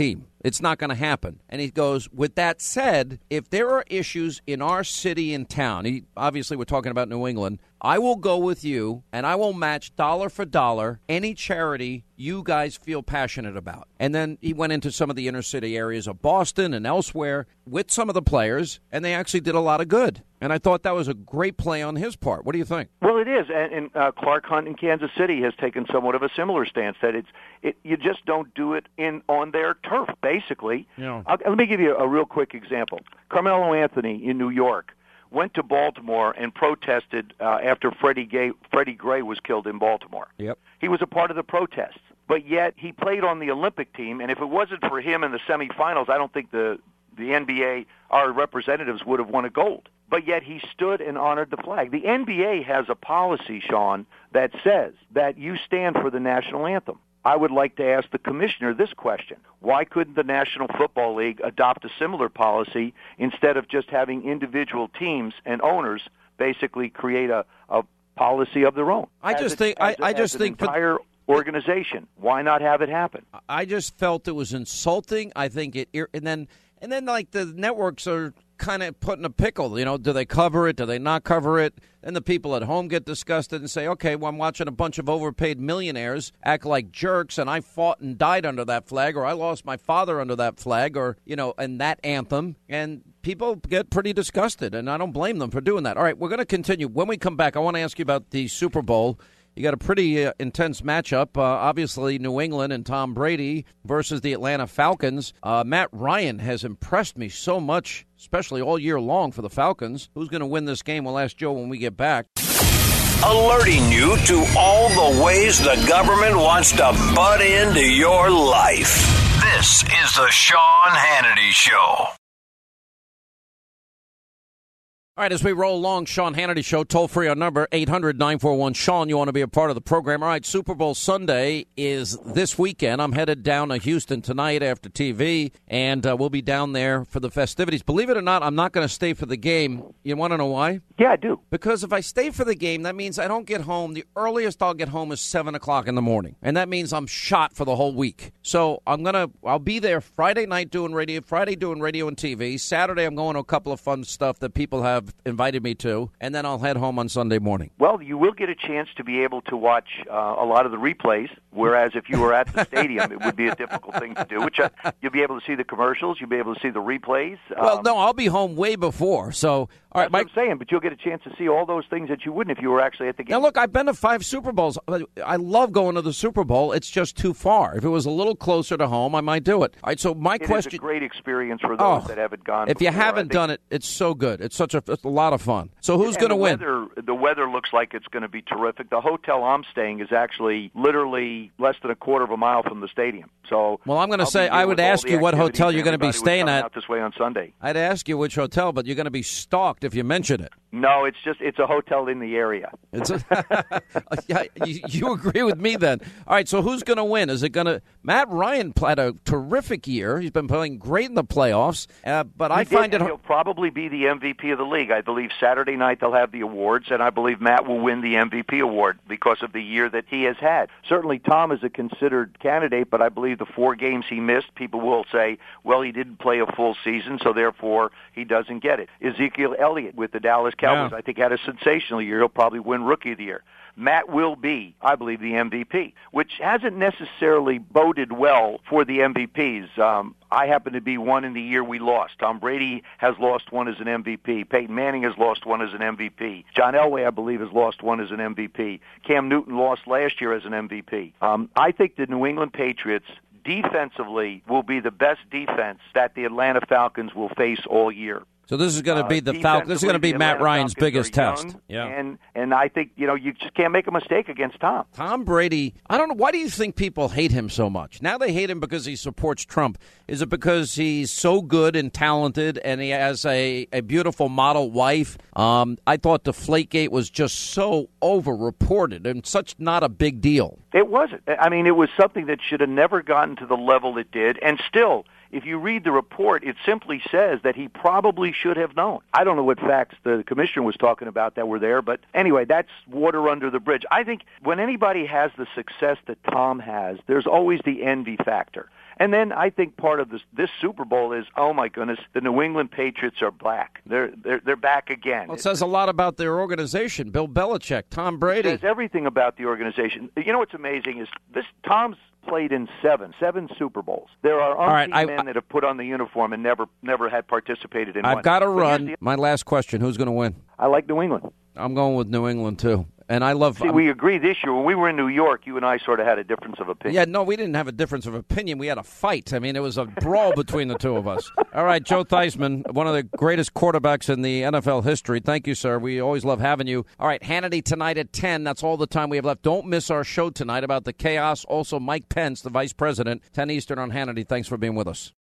It's not going to happen. And he goes, with that said, if there are issues in our city and town, he, obviously we're talking about New England, I will go with you and I will match dollar for dollar any charity you guys feel passionate about. And then he went into some of the inner city areas of Boston and elsewhere with some of the players, and they actually did a lot of good. And I thought that was a great play on his part. What do you think? Well, it is, and, and uh, Clark Hunt in Kansas City has taken somewhat of a similar stance that it's it, you just don't do it in on their turf, basically. Yeah. I'll, let me give you a real quick example. Carmelo Anthony in New York went to Baltimore and protested uh, after Freddie Gay, Freddie Gray was killed in Baltimore. Yep. He was a part of the protests, but yet he played on the Olympic team, and if it wasn't for him in the semifinals, I don't think the the N B A, our representatives, would have won a gold. But yet he stood and honored the flag. The N B A has a policy, Sean, that says that you stand for the national anthem. I would like to ask the commissioner this question. Why couldn't the National Football League adopt a similar policy instead of just having individual teams and owners basically create a, a policy of their own? I As just a- think as I, a- I as just an think for- entire organization. Why not have it happen? I just felt it was insulting. I think it, ir- and then and then like the networks are kind of put in a pickle. You know, do they cover it? Do they not cover it? And the people at home get disgusted and say, okay, well, I'm watching a bunch of overpaid millionaires act like jerks, and I fought and died under that flag, or I lost my father under that flag, or, you know, and that anthem. And people get pretty disgusted, and I don't blame them for doing that. All right, we're going to continue. When we come back, I want to ask you about the Super Bowl. You got a pretty uh, intense matchup. Uh, obviously, New England and Tom Brady versus the Atlanta Falcons. Uh, Matt Ryan has impressed me so much, especially all year long for the Falcons. Who's going to win this game? We'll ask Joe when we get back. Alerting you to all the ways the government wants to butt into your life. This is the Sean Hannity Show. All right, as we roll along, Sean Hannity Show, toll-free on number eight hundred nine four one Sean. You want to be a part of the program. All right, Super Bowl Sunday is this weekend. I'm headed down to Houston tonight after T V, and uh, we'll be down there for the festivities. Believe it or not, I'm not going to stay for the game. You want to know why? Yeah, I do. Because if I stay for the game, that means I don't get home. The earliest I'll get home is seven o'clock in the morning, and that means I'm shot for the whole week. So I'm going to, I'll be there Friday night doing radio, Friday doing radio and T V. Saturday I'm going to a couple of fun stuff that people have invited me to, and then I'll head home on Sunday morning. Well, you will get a chance to be able to watch uh, a lot of the replays, whereas if you were at the stadium, it would be a difficult thing to do, which uh, you'll be able to see the commercials, you'll be able to see the replays. Well, Um, no, I'll be home way before. So, all right, That's what I'm saying, but you'll get a chance to see all those things that you wouldn't if you were actually at the game. Now, look, I've been to five Super Bowls. I love going to the Super Bowl. It's just too far. If it was a little closer to home, I might do it. All right, so my It question... is a great experience for those Oh, that haven't gone If you before. I haven't think- done it, it's so good. It's such a, it's a lot of fun. So who's And going to the win? Weather, the weather looks like it's going to be terrific. The hotel I'm staying is actually literally less than a quarter of a mile from the stadium. So, Well, I'm going to I'll say, be here I would with all ask the you what activities hotel and you're going to be everybody who's staying coming at. out this way on Sunday. I'd ask you which hotel, but you're going to be stalked if you mention it. No, it's just it's a hotel in the area. It's a, yeah, you, you agree with me then. All right, so who's going to win? Is it going to Matt Ryan had a terrific year. He's been playing great in the playoffs, uh, but He I did, find it and he'll probably be the M V P of the league. I believe Saturday night they'll have the awards, and I believe Matt will win the M V P award because of the year that he has had. Certainly, Tom is a considered candidate, but I believe the four games he missed, people will say, well, he didn't play a full season, so therefore he doesn't get it. Ezekiel Elliott with the Dallas Cowboys, Yeah. I think, had a sensational year. He'll probably win Rookie of the Year. Matt will be, I believe, the M V P, which hasn't necessarily boded well for the M V Ps. Um, I happen to be one in the year we lost. Tom Brady has lost one as an M V P. Peyton Manning has lost one as an M V P. John Elway, I believe, has lost one as an M V P. Cam Newton lost last year as an M V P. Um, I think the New England Patriots defensively will be the best defense that the Atlanta Falcons will face all year. So this is going to Uh, be the Falcons. This is going to be defensively, the Matt Atlanta Ryan's Falcons biggest are test. young, Yeah. And and I think, you know, you just can't make a mistake against Tom. Tom Brady, I don't know. Why do you think people hate him so much? Now they hate him because he supports Trump. Is it because he's so good and talented and he has a, a beautiful model wife? Um, I thought Deflategate was just so over-reported and such not a big deal. It wasn't. I mean, it was something that should have never gotten to the level it did. And still, if you read the report, it simply says that he probably should have known. I don't know what facts the commissioner was talking about that were there, but anyway, that's water under the bridge. I think when anybody has the success that Tom has, there's always the envy factor. And then I think part of this this Super Bowl is, oh my goodness, the New England Patriots are back. They're they're they're back again. Well, it says a lot about their organization. Bill Belichick, Tom Brady. It says everything about the organization. You know what's amazing is this Tom's played in seven, seven Super Bowls. There are All right, umpteen I- men that have put on the uniform and never never had participated in I've one. got to But here's run. the- My last question, who's going to win? I like New England. I'm going with New England, too. And I love... See, I'm- we agree this year. When we were in New York, you and I sort of had a difference of opinion. Yeah, no, we didn't have a difference of opinion. We had a fight. I mean, it was a brawl between the two of us. All right, Joe Theismann, one of the greatest quarterbacks in the N F L history. Thank you, sir. We always love having you. All right, Hannity tonight at ten. That's all the time we have left. Don't miss our show tonight about the chaos. Also, Mike Pence, the vice president, ten Eastern on Hannity. Thanks for being with us.